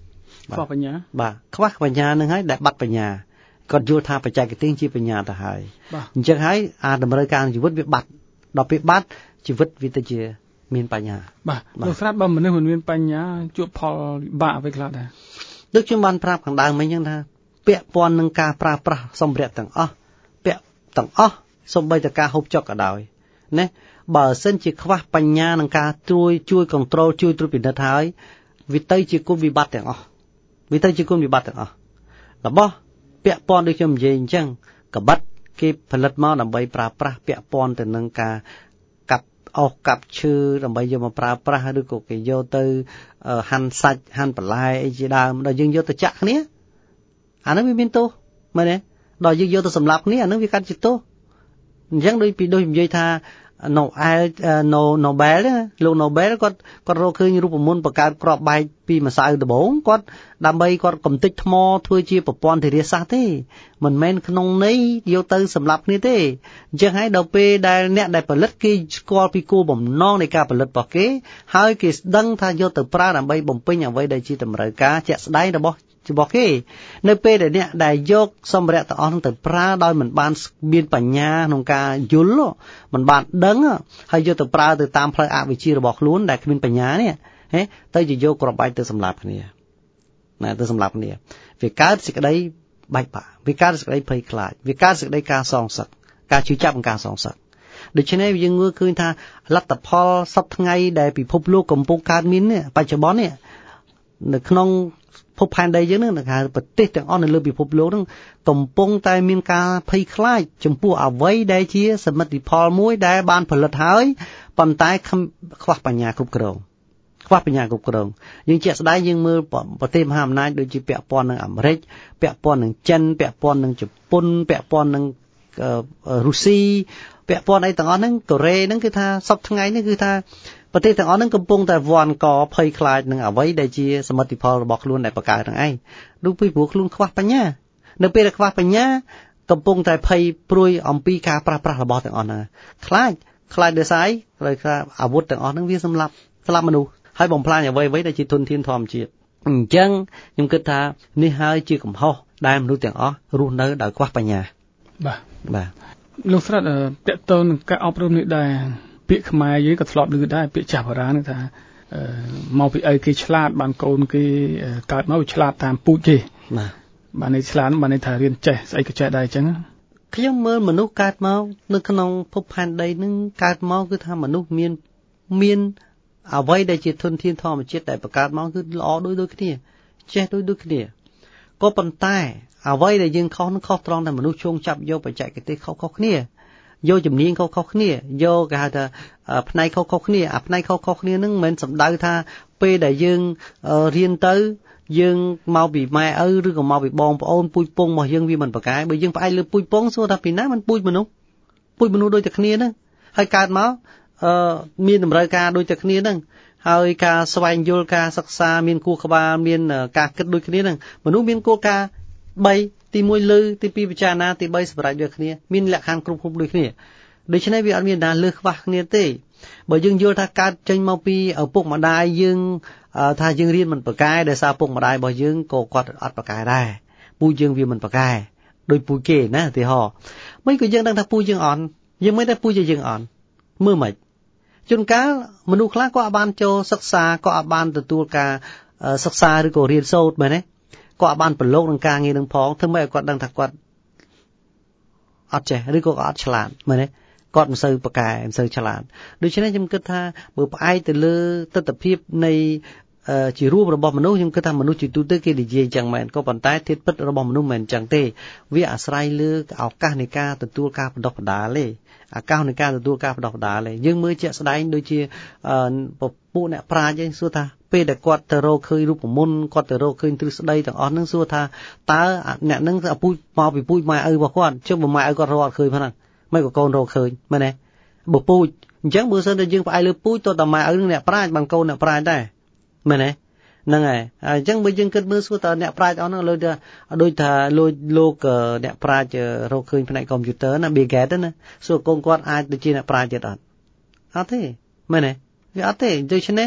ខ្វះបញ្ញាបាទខ្វះបញ្ញានឹងហើយដែលបាត់បញ្ញាគាត់យល់ថាបច្ចេកទេសជាបញ្ញាទៅហើយអញ្ចឹងហើយអាតម្រូវការជីវិតវាបាត់ដល់ពេលបាត់ជីវិតវាទៅជាមានបញ្ញាបាទលោកស្រាប់បើមនុស្សមិនមានបញ្ញាជួបផលវិបាកអ្វីខ្លះដែរដូចខ្ញុំបានប្រាប់ខាងដើមមិញអញ្ចឹងថាពាក់ព័ន្ធនឹងការប្រើប្រាស់សម្ភារៈទាំងអស់ពាក់ទាំងអស់សូម្បីតែការហូបចុកក៏ដោយណាបើសិនជាខ្វះបញ្ញានឹងការជួយជួយ control ជួយត្រួតពិនិត្យហើយវាទៅជាគុណវិបត្តិទាំងអស់វាទៅជាគុណវិបត្តិទាំងអស់របស់ពាក់ព័ន្ធដូចខ្ញុំនិយាយអញ្ចឹងកបិតគេផលិតមកដើម្បីប្រើប្រាស់ពាក់ព័ន្ធទៅនឹងការកាប់អុសកាប់ឈើដើម្បីយកមកប្រើប្រាស់ឬក៏គេយកទៅហាន់សាច់ហាន់បន្លែអីជាដើមដល់យើងយកទៅចាក់គ្នាអានោះវាមានទោសមែនទេដល់យើងយកទៅសម្លាប់គ្នាអានោះវាកាត់ជាទោសអញ្ចឹងដូចពីដូចនិយាយថា Nobel no Nobel លោក Nobel គាត់គាត់រកឃើញរូបមន្តបង្កើតក្របបែកពីម្សៅដំបងគាត់ដើម្បីគាត់កំទេចថ្មធ្វើជាប្រព័ន្ធធារាសាស្ត្រទេមិនមែនក្នុងន័យយកទៅសម្លាប់គ្នាទេអញ្ចឹងហើយដល់ពេលដែលអ្នកដែលផលិតគេស្គាល់ពីគោលបំណងនៃការផលិតរបស់គេហើយគេស្ដឹងថាយកទៅប្រើដើម្បីបំពេញអ្វីដែលជាតម្រូវការជាក់ស្ដែងរបស់របស់គេនៅពេលដែលអ្នកដែលយកសម្ភារៈទាំងអស់នោះទៅប្រើដោយមិនបានមានបញ្ញាក្នុងការយល់មិនបានដឹងហើយយកទៅប្រើទៅតាមផ្លូវអវិជ្ជារបស់ខ្លួនដែលគ្មានបញ្ញានេះហេទៅជាយកក្របបែកទៅសម្លាប់គ្នាណាទៅសម្លាប់គ្នាវាកើតសេចក្តីបែកបាក់វាកើតសេចក្តីភ័យខ្លាចវាកើតសេចក្តីការសងសឹកការជឿចាប់និងការសងសឹកដូច្នេះយើងមើលឃើញថាលទ្ធផលសពថ្ងៃដែលពិភពលោកកំពុងកើតមាននេះបច្ចុប្បន្ននេះនៅក្នុងភពផែនដីយើងនឹងហៅប្រទេសទាំងអស់នៅលើពិភពលោកនឹងកំពុងតែមានការភ័យខ្លាចចំពោះអ្វីដែលជាសមិទ្ធផលមួយដែលបានផលិតហើយប៉ុន្តែខ្វះបញ្ញាគ្រប់គ្រងខ្វះបញ្ញាគ្រប់គ្រងយើងជាក់ស្ដែងយើងមើលប្រទេសមហាអំណាចដូចជាពាក់ព័ន្ធនឹងអាមេរិកពាក់ព័ន្ធនឹងចិនពាក់ព័ន្ធនឹងជប៉ុនពាក់ព័ន្ធនឹងរុស្ស៊ីពាក់ព័ន្ធអីទាំងអស់ហ្នឹងកូរ៉េហ្នឹងគឺថាសពថ្ងៃនេះគឺថាប្រទេសទាំងអស់ហ្នឹងកំពុងតែវាន់កភ័យខ្លាចនឹងអ្វីដែលជាសមិទ្ធផលរបស់ខ្លួនដែលបង្កើតហ្នឹងឯងដូចពីព្រោះខ្លួនខ្វះបញ្ញានៅពេលដែលខ្វះបញ្ញាកំពុងតែភ័យព្រួយអំពីការប្រាស់ប្រាស់របស់ទាំងអស់ហ្នឹងខ្លាចខ្លាចដោយសារអីដោយសារអាវុធទាំងអស់ហ្នឹងវាសម្លាប់សម្លាប់មនុស្សហើយបំផ្លាញអ្វីអ្វីដែលជាធនធានធម្មជាតិអញ្ចឹងខ្ញុំគិតថានេះហើយជាកំហុសដែលមនុស្សទាំងអស់រស់នៅដោយខ្វះបញ្ញាបាទបាទលោកស្រិតតកតូននឹងការអប់រំនេះដែរពាក្យខ្មែរយើងក៏ធ្លាប់ឮដែរពាក្យចាស់បុរាណហ្នឹងថាមកពីអីគេឆ្លាតបានកូនគេកើតមកវាឆ្លាតតាមពូជទេបាទបានន័យឆ្លាតបានន័យថារៀនចេះស្អីក៏ចេះដែរអញ្ចឹងខ្ញុំមើលមនុស្សកើតមកនៅក្នុងភពផែនដីហ្នឹងកើតមកគឺថាមនុស្សមានមានអ្វីដែលជាធនធានធម្មជាតិដែលបង្កើតមកគឺល្អដូចដូចគ្នាចេះដូចដូចគ្នាក៏ប៉ុន្តែអ្វីដែលយើងខុសនឹងខុសត្រង់តែមនុស្សជងចាប់យកបច្ចេកទេសខុសៗគ្នាយកជំនាញខុសៗគ្នាយកគេហៅថាផ្នែកខុសៗគ្នាអាផ្នែកខុសៗគ្នានឹងមិនមែនសំដៅថាពេលដែលយើងរៀនទៅយើងមកពីម៉ែឪឬក៏មកពីបងប្អូនពូជពងរបស់យើងវាមិនប្រកែបើយើងផ្អែកលើពូជពងសួរថាពីណាមិនពូជមនុស្សពូជមនុស្សដូចតែគ្នាហ្នឹងហើយកើតមកអឺមានតម្រូវការដូចតែគ្នាហ្នឹងហើយការស្វែងយល់ការសិក្សាមានគួរក្បាលមានការគិតដូចគ្នាហ្នឹងមនុស្សមានគោលការណ៍បីទីមួយលើទីពីរពិចារណាទីបីសម្រាប់ដូចគ្នាមានលក្ខខណ្ឌគ្រប់គ្រប់ដូចគ្នាដូច្នេះវាអត់មានណាលើសខ្វះគ្នាទេបើយើងយល់ថាកើតចេញមកពីឪពុកម្ដាយយើងថាយើងរៀនមិនប្រកែដោយសារឪពុកម្ដាយរបស់យើងក៏គាត់អត់ប្រកែដែរពូជយើងវាមិនប្រកែដោយពូជគេណាឧទាហរណ៍មិនក៏យើងដឹងថាពូជយើងអន់យើងមិនតែពូជយើងអន់មើលមិនជួនកាលមនុស្សខ្លះក៏អាចបានចូលសិក្សាក៏អាចបានទទួលការសិក្សាឬក៏រៀនសូត្រមែនទេក៏អាចបានប្រឡូកនឹងការងារនឹងផងធ្វើម៉េចឲ្យគាត់ដឹងថាគាត់អត់ចេះឬក៏អត់ឆ្លាតមែនទេគាត់មិនសូវប្រកែមិនសូវឆ្លាតដូច្នេះខ្ញុំគិតថាបើផ្អែកទៅលើទស្សនវិជ្ជានៃជារូបរបស់មនុស្សខ្ញុំគិតថាមនុស្សជាទូទៅគេនិយាយអញ្ចឹងមែនក៏ប៉ុន្តែធាតុពិតរបស់មនុស្សមិនអញ្ចឹងទេវាអាស្រ័យលើឱកាសនៃការទទួលការបណ្ដុះបណ្ដាលទេឱកាសនៃការទទួលការបណ្ដុះបណ្ដាលទេយើងមើលជាក់ស្ដែងដូចជាពួកអ្នកប្រាជ្ញឯងសួរថាពេលដែលគាត់ទៅរកឃើញរូបមន្តគាត់ទៅរកឃើញទ្រឹស្ដីទាំងអស់ហ្នឹងសួរថាតើអ្នកហ្នឹងឪពុកមកពីពូជម៉ែឪរបស់គាត់ជិះបើម៉ែឪគាត់រកអត់ឃើញផងហ្នឹងមិនក៏កូនរកឃើញមែនទេបើពូជអញ្ចឹងបើសិនតែយើងផ្អែកលើពូជទៅតែម៉ែឪនឹងអ្នកប្រាជ្ញបានកូនអ្នកប្រាជ្ញដែរមែនទេហ្នឹងហើយអញ្ចឹងបើយើងគិតមើលសួរតើអ្នកប្រាជ្ញអស់ហ្នឹងលើថាដូចថាលោកលោកអ្នកប្រាជ្ញរកឃើញផ្នែកកុំព្យូទ័រណា Bill Gates ណាសួរកូនគាត់អាចទៅជាអ្នកប្រាជ្ញទៀតអត់អត់ទេមែនទេវាអត់ទេដូច្នេះ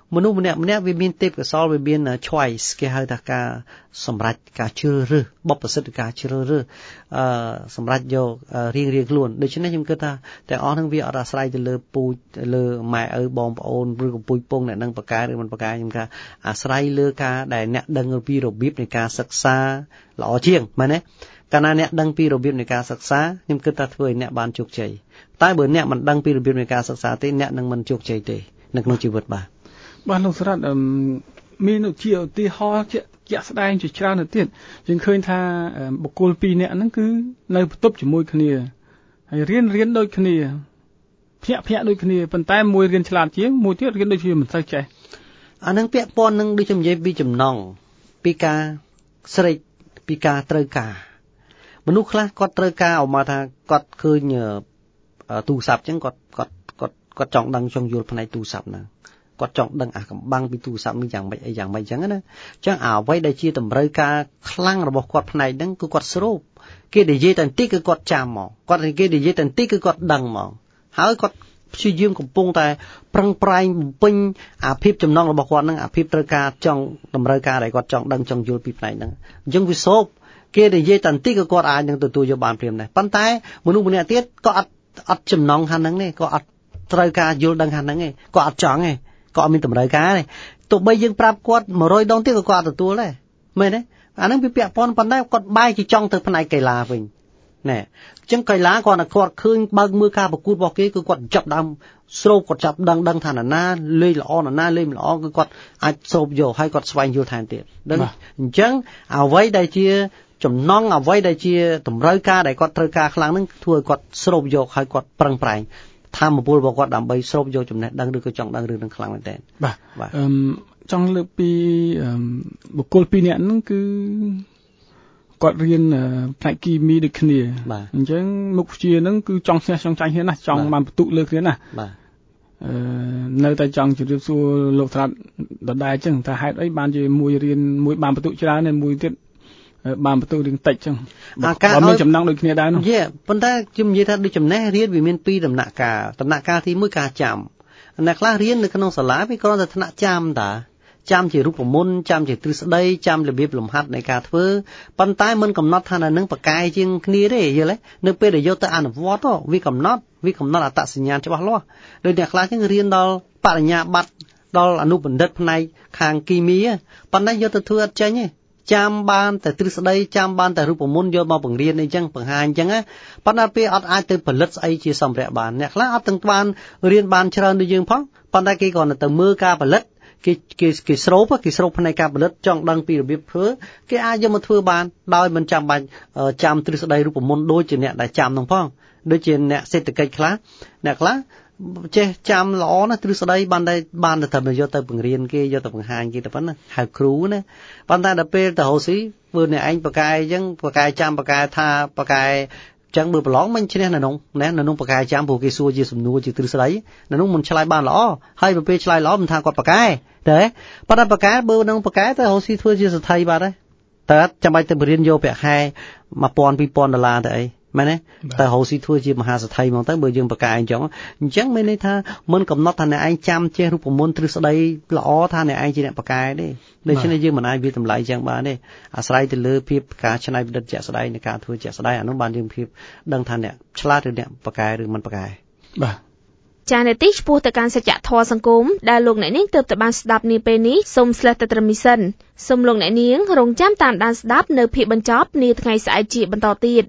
មនុស្សម្នាក់ម្នាក់វាមានទេពកោសល្យវាមាន choice គេហៅថាការសម្រេចការជ្រើសរើសបបប្រសិទ្ធការជ្រើសរើសអឺសម្រេចយករៀងរៀងខ្លួនដូច្នេះខ្ញុំគិតថាទាំងអស់ហ្នឹងវាអត់អាស្រ័យទៅលើពូជលើម៉ែឪបងប្អូនឬក៏ពូជពងអ្នកនឹងបកកែឬមិនបកកែខ្ញុំថាអាស្រ័យលើការដែលអ្នកដឹងពីរបៀបនៃការសិក្សាល្អជាងមែនទេកាលណាអ្នកដឹងពីរបៀបនៃការសិក្សាខ្ញុំគិតថាធ្វើឲ្យអ្នកបានជោគជ័យតែបើអ្នកមិនដឹងពីរបៀបនៃការសិក្សាទេអ្នកនឹងមិនជោគជ័យទេនៅក្នុងជីវិតបាទបាទលោកសរ៉ាត់មានជាឧទាហរណ៍ជាក់ស្ដែងជាច្រើនទៅទៀតយើងឃើញថាបុគ្គលពីរនាក់ហ្នឹងគឺនៅបន្ទប់ជាមួយគ្នាហើយរៀនរៀនដូចគ្នាភ្ញាក់ភ្ញាក់ដូចគ្នាប៉ុន្តែមួយរៀនឆ្លាតជាងមួយទៀតរៀនដូចជាមិនសូវចេះអានឹងពាក់ព័ន្ធនឹងដូចខ្ញុំនិយាយពីចំណងពីការស្រេកពីការត្រូវការមនុស្សខ្លះគាត់ត្រូវការអอกមកថាគាត់ឃើញទូរស័ព្ទអញ្ចឹងគាត់គាត់គាត់គាត់ចង់ដឹងចង់យល់ផ្នែកទូរស័ព្ទហ្នឹងគាត់ចង់ដឹងអាកំបាំងពីទូរស័ព្ទនេះយ៉ាងម៉េចអីយ៉ាងម៉េចអញ្ចឹងណាអញ្ចឹងអ្វីដែលជាតម្រូវការខ្លាំងរបស់គាត់ផ្នែកហ្នឹងគឺគាត់ស្រូបគេនិយាយតែបន្តិចគឺគាត់ចាំហ្មងគាត់គេនិយាយតែបន្តិចគឺគាត់ដឹងហ្មងហើយគាត់ព្យាយាមកំពុងតែប្រឹងប្រែងបំពេញអាភាពចំណងរបស់គាត់ហ្នឹងអាភាពត្រូវការចង់តម្រូវការដែលគាត់ចង់ដឹងចង់យល់ពីផ្នែកហ្នឹងអញ្ចឹងវាសូបគេនិយាយតែបន្តិចគឺគាត់អាចនឹងទទួលយកបានព្រាមដែរប៉ុន្តែមនុស្សម្នាក់ទៀតក៏អត់អត់ចំណងខាងហ្នឹងទេក៏អត់ត្រូវការយល់ដឹងខាងហ្នឹងទេក៏អត់ចង់ទេក៏អត់មានតម្រូវការទេទោះបីយើងប្រាប់គាត់មួយរយដងទៀតក៏គាត់ទទួលដែរមែនទេអាហ្នឹងវាពាក់ព័ន្ធប៉ុន្តែគាត់បែរជាចង់ទៅផ្នែកកីឡាវិញណែអញ្ចឹងកីឡាគាត់តែគាត់ឃើញបើកមើលការប្រកួតរបស់គេគឺគាត់ចាប់ដើមស្រូបគាត់ចាប់ដឹងដឹងថាណាណាលេងល្អណាណាលេងមិនល្អគឺគាត់អាចស្រូបយកហើយគាត់ស្វែងយល់ថែមទៀតដឹងអញ្ចឹងអ្វីដែលជាចំណងអ្វីដែលជាតម្រូវការដែលគាត់ត្រូវការខ្លាំងហ្នឹងធ្វើឲ្យគាត់ស្រូបយកហើយគាត់ប្រឹងប្រែងធម៌ពលរបស់គាត់ដើម្បីស្រូបយកចំណេះដឹងឬក៏ចង់ដឹងរឿងនឹងខ្លាំងមែនតើបាទបាទអឺចង់លើកពីបុគ្គលពីរនាក់ហ្នឹងគឺគាត់រៀនផ្នែកគីមីដូចគ្នាអញ្ចឹងមុខវិជ្ជាហ្នឹងគឺចង់ឈ្នះចង់ចាញ់គ្នាណាចង់បានបន្ទុកលើគ្នាណាបាទអឺនៅតែចង់ជម្រាបសួរលោកត្រាត់ដដែលអញ្ចឹងថាហេតុអីបានជាមួយរៀនមួយបានបន្ទុកច្រើនហើយមួយទៀតបានបន្ទុករៀងតិចអញ្ចឹងអាការមានចំណងដូចគ្នាដែរនោះយេប៉ុន្តែខ្ញុំនិយាយថាដូចចំណេះរៀនវាមានពីរដំណាក់កាលដំណាក់កាលទីមួយការចាំអ្នកខ្លះរៀននៅក្នុងសាលាវាគ្រាន់តែថ្នាក់ចាំតាចាំជារូបមន្តចាំជាទ្រឹស្ដីចាំរបៀបលំហាត់នៃការធ្វើប៉ុន្តែមិនកំណត់ថានឹងបកកាយជាងគ្នាទេយល់ទេនៅពេលដែលយកទៅអនុវត្តវាកំណត់វាកំណត់អត្តសញ្ញាណច្បាស់លាស់ដូចអ្នកខ្លះចឹងរៀនដល់បរិញ្ញាបត្រដល់អនុបណ្ឌិតផ្នែកខាងគីមីប៉ុន្តែយកទៅធ្វើអត់ចេញទេចាំបានតែទ្រឹស្ដីចាំបានតែរូបមន្តយកមកបង្រៀនអីចឹងបង្ហាញចឹងណាប៉ុន្តែពេលអត់អាចទៅផលិតស្អីជាសម្ភារៈបានអ្នកខ្លះអត់ទាំងបានរៀនបានច្រើនដូចយើងផងប៉ុន្តែគេគ្រាន់តែទៅមើលការផលិតគេគេគេស្រូបគេស្រូបផ្នែកការផលិតចង់ដឹងពីរបៀបធ្វើគេអាចយកមកធ្វើបានដោយមិនចាំបាច់ចាំទ្រឹស្ដីរូបមន្តដូចជាអ្នកដែលចាំនោះផងដូចជាអ្នកសេដ្ឋកិច្ចខ្លះអ្នកខ្លះចេះចាំល្អណាស់ទ្រឹស្ដីបានតែបានតែត្រូវយកទៅបង្រៀនគេយកទៅបង្ហាញគេតែប៉ុណ្ណាហៅគ្រូណាប៉ុន្តែដល់ពេលទៅរស់ស៊ីធ្វើអ្នកឯងបកកាយអញ្ចឹងបកកាយចាំបកកាយថាបកកាយចឹងមើលប្រឡងមិនឈ្នះនៅនោះណែនៅនោះបកកាយចាំព្រោះគេសួរជាសំណួរជាទ្រឹស្ដីនៅនោះមិនឆ្លើយបានល្អហើយពេលឆ្លើយល្អមិនថាគាត់បកកាយតែប៉ុន្តែបកកាយបើនៅបកកាយទៅរស់ស៊ីធ្វើជាសទ្ធិបាទតែចាំបាច់ទៅបរៀនយកប្រាក់ខែមួយពាន់ពីរពាន់ដុល្លារទៅអីមែនទេតែរស់ស៊ីធ្វើជាមហាសទ្ធិហ្មងទៅបើយើងបកកាយអញ្ចឹងអញ្ចឹងមានន័យថាមិនកំណត់ថាអ្នកឯងចាំចេះរូបមន្តទ្រឹស្ដីល្អថាអ្នកឯងជាអ្នកបកកាយទេដូច្នេះយើងមិនអាចវាតម្លៃអញ្ចឹងបានទេអាស្រ័យទៅលើភាពការច្នៃប្រឌិតជាក់ស្ដែងនៃការធ្វើជាក់ស្ដែងអានោះបានយើងភាពដឹងថាអ្នកឆ្លាតឬអ្នកបកកាយឬមិនបកកាយបាទចា៎នេតិឆ្ពោះទៅកាន់សច្ចធម៌សង្គមដែលលោកអ្នកនាងទើបតែបានស្ដាប់នាពេលនេះសូមស្លេះតែត្រឹមនេះសិនសូមលោកអ្នកនាងរងចាំតាមដានស្ដាប់នៅភាគបញ្ចប់នាថ្ងៃស្អែកជាបន្តទៀត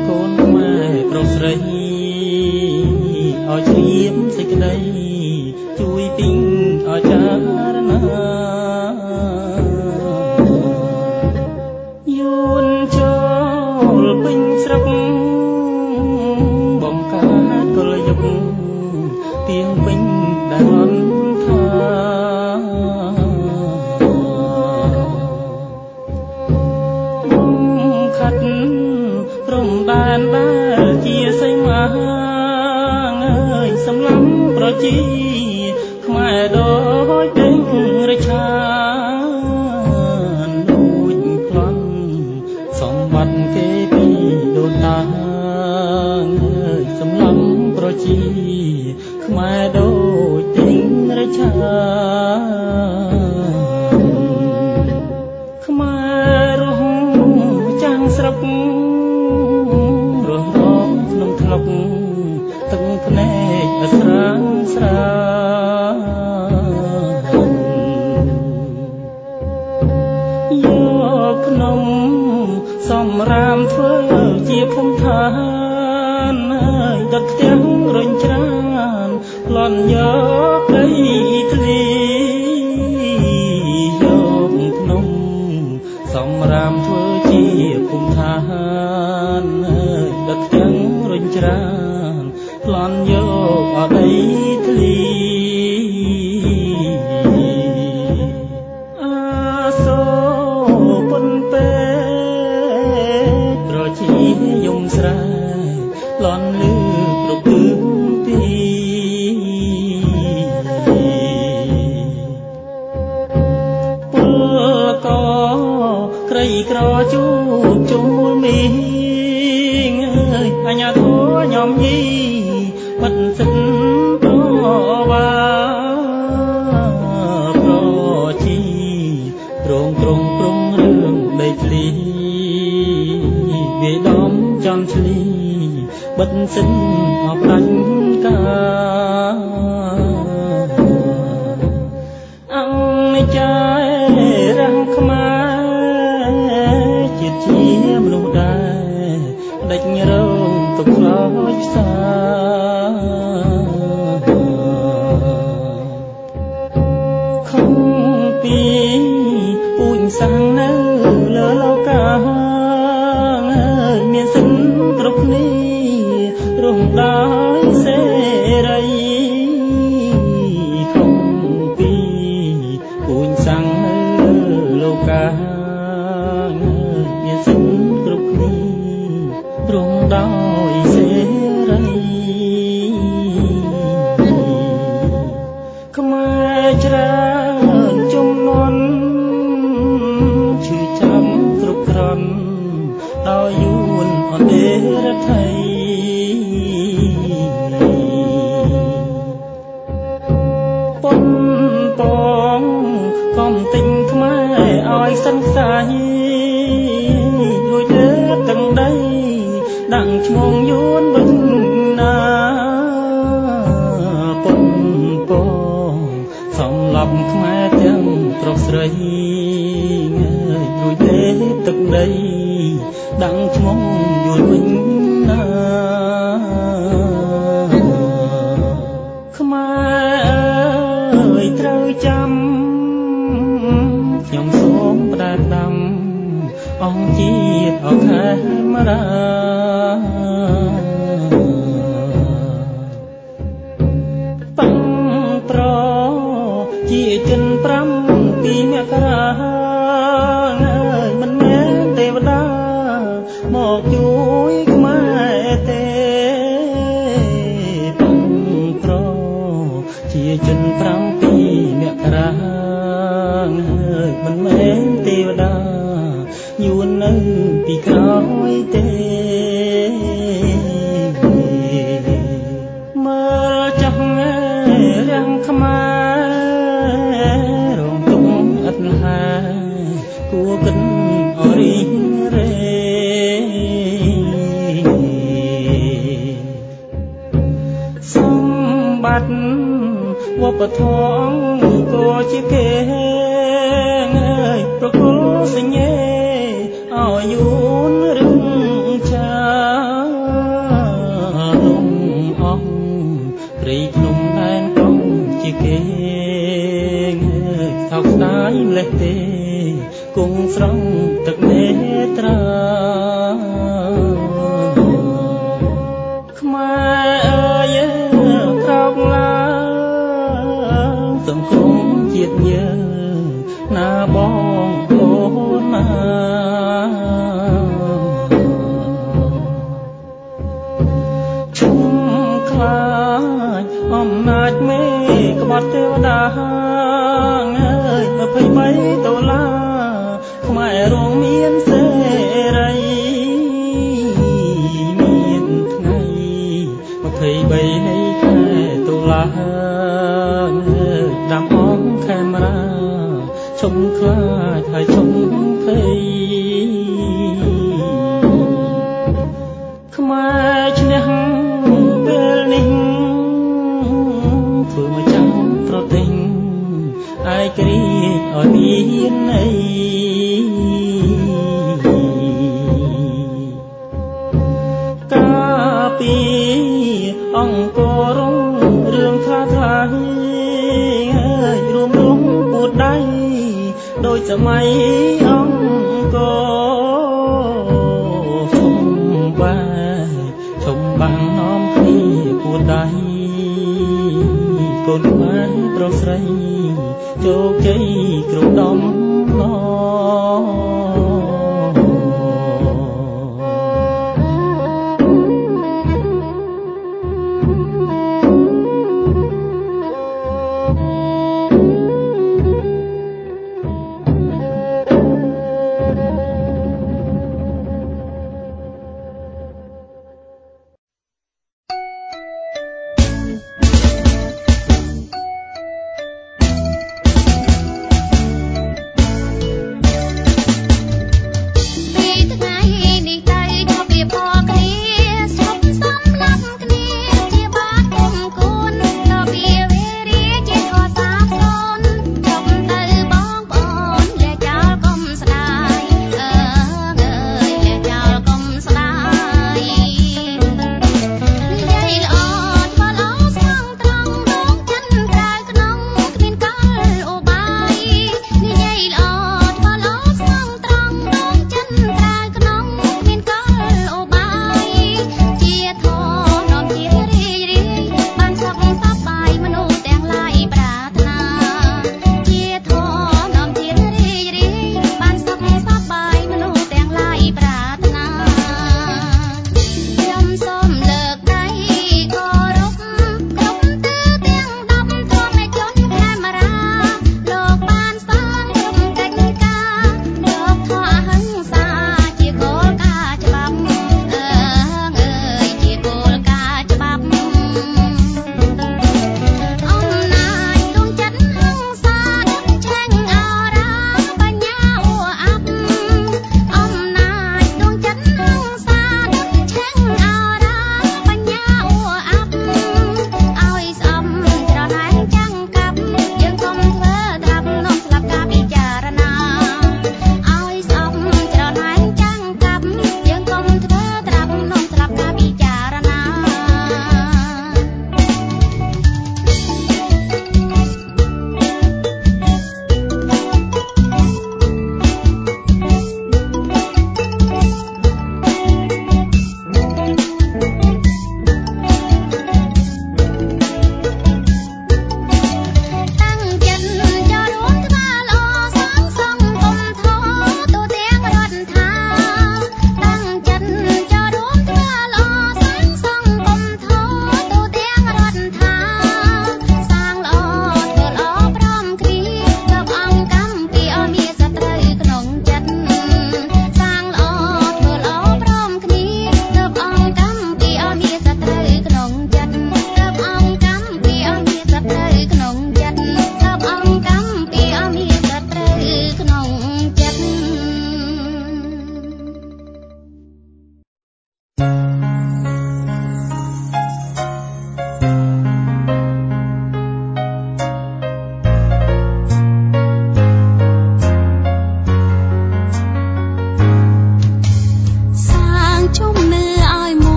ឲ្យជ្រាបសេចក្តីនដែលជាសីមាអើយសម្លាប់ប្រជាខ្មែរដោយដេញរឆានដូចក្លន់សម្បត្តិគេពីដូនតាអើយសម្លាប់ប្រជាខ្មែរដូចដេញរឆាខ្មែររស់ចាំងស្រុករស់រងក្នុងថ្លុកទឹកភ្នែកអស្រាងស្រាយកភ្នំសំរាមធ្វើជាភូមិឋានហើយដុតផ្ទះរុញច្រានប្លន់យកដីធ្លីយកភ្នំសំរាមធ្វើជាភូមិឋានហើយដុតផ្ទះរុញច្រានប្លន់យកអដីធ្លីអាសូពុនពេប្រជាយំស្រែប្លន់លឺប្រពឹងទីពលកក្រីក្រជួបជុំមូលមីងអើយអញ្ញាធម៌ញោមញីបិទសិនតវ៉ាប្រជារងត្រង់ព្រំរឿងដីធ្លីវាដំចំឆ្លីបិទសិនអបដាញ់កាអង្គចាយរាំងខ្មែរជាតិជាមនុស្សដែរដេចរងទុកខ្លោចផ្សាខំពីពូជសាំងនៅលើលោកាមានសិនគ្រប់គ្នារំដោយសេរីខំពីពូជសាំងនៅលោកាមានសិនគ្រប់គ្នារំដោយសេរីខ្មែរច្រើនជំនាន់ឈឺចាំគ្រប់ក្រន់ដោយយួនអន្តរថៃប៉ុនពងកំទិញខ្មែរឲ្យសិនខ្សែរួចលើទាំងដីដាក់ឈ្មោះយួនវិញណាប៉ុនពងសំឡាប់ខ្មែរទាំងប្រុសស្រីរួចលើទឹកដីដាក់ឈ្មោះយួនវិញណាខ្មែរអើយត្រូវចាំខ្ញុំសូមផ្ដែផ្ដាំអង្គជាតិអខេមរាបាំងប្រជាចិនប្រាំពីមករាមិនមែនទេវតាមកជួយខ្មែរទេបាំងប្រជាចិនប្រាំពីមករាមិនមែនទេវតាយួននៅពីក្រោយទេមើលចាស់រាំងខ្មែររងទុំអត់ហាគួរគិតអរិញរេសម្បត្តិវប្បធម៌ក៏ជាគេប្រគល់សញ្ញេឲ្យយួនរឹងចាលំអស់ព្រៃភ្នំដែនក្រុងជាគេថោកស្ដាយម្លេះទេគង់ស្រង់ទឹកនេត្រាខ្មែរអើយក្រោកឡើងសង្គ្រោះជាតិយើងណាបងអូនណាសម័យអង្គរធំបែធំបាំងនាំគ្នាពួតដៃកូនខ្មែរប្រុសស្រីជោគជ័យគ្រប់ដំណង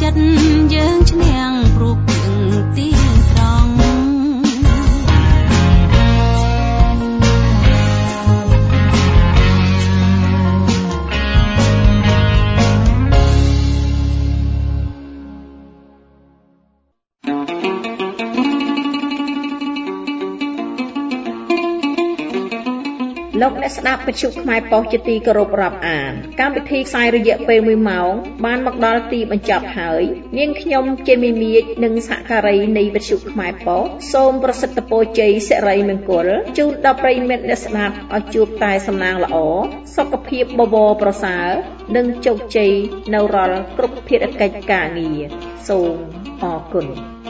ចិត្តយើងឈ្នះព្រោះពីងទីត្រង់លោកអ្នកស្ដាប់វិទ្យុខ្មែរប៉ុស្តិ៍ជាទីគោរពរាប់អានកម្មវិធីផ្សាយរយៈពេលមួយម៉ោងបានមកដល់ទីបញ្ចប់ហើយនាងខ្ញុំជាមីមៀចនិងសហការីនៃវិទ្យុខ្មែរប៉ុស្តិ៍សូមប្រសិទ្ធពរជ័យសិរីមង្គលជូនដល់ប្រិយមិត្តអ្នកស្ដាប់ឲ្យជួបតែសំណាងល្អសុខភាពបបរប្រសើរនិងជោគជ័យនៅរាល់គ្រប់ភារកិច្ចការងារសូមអរគុណ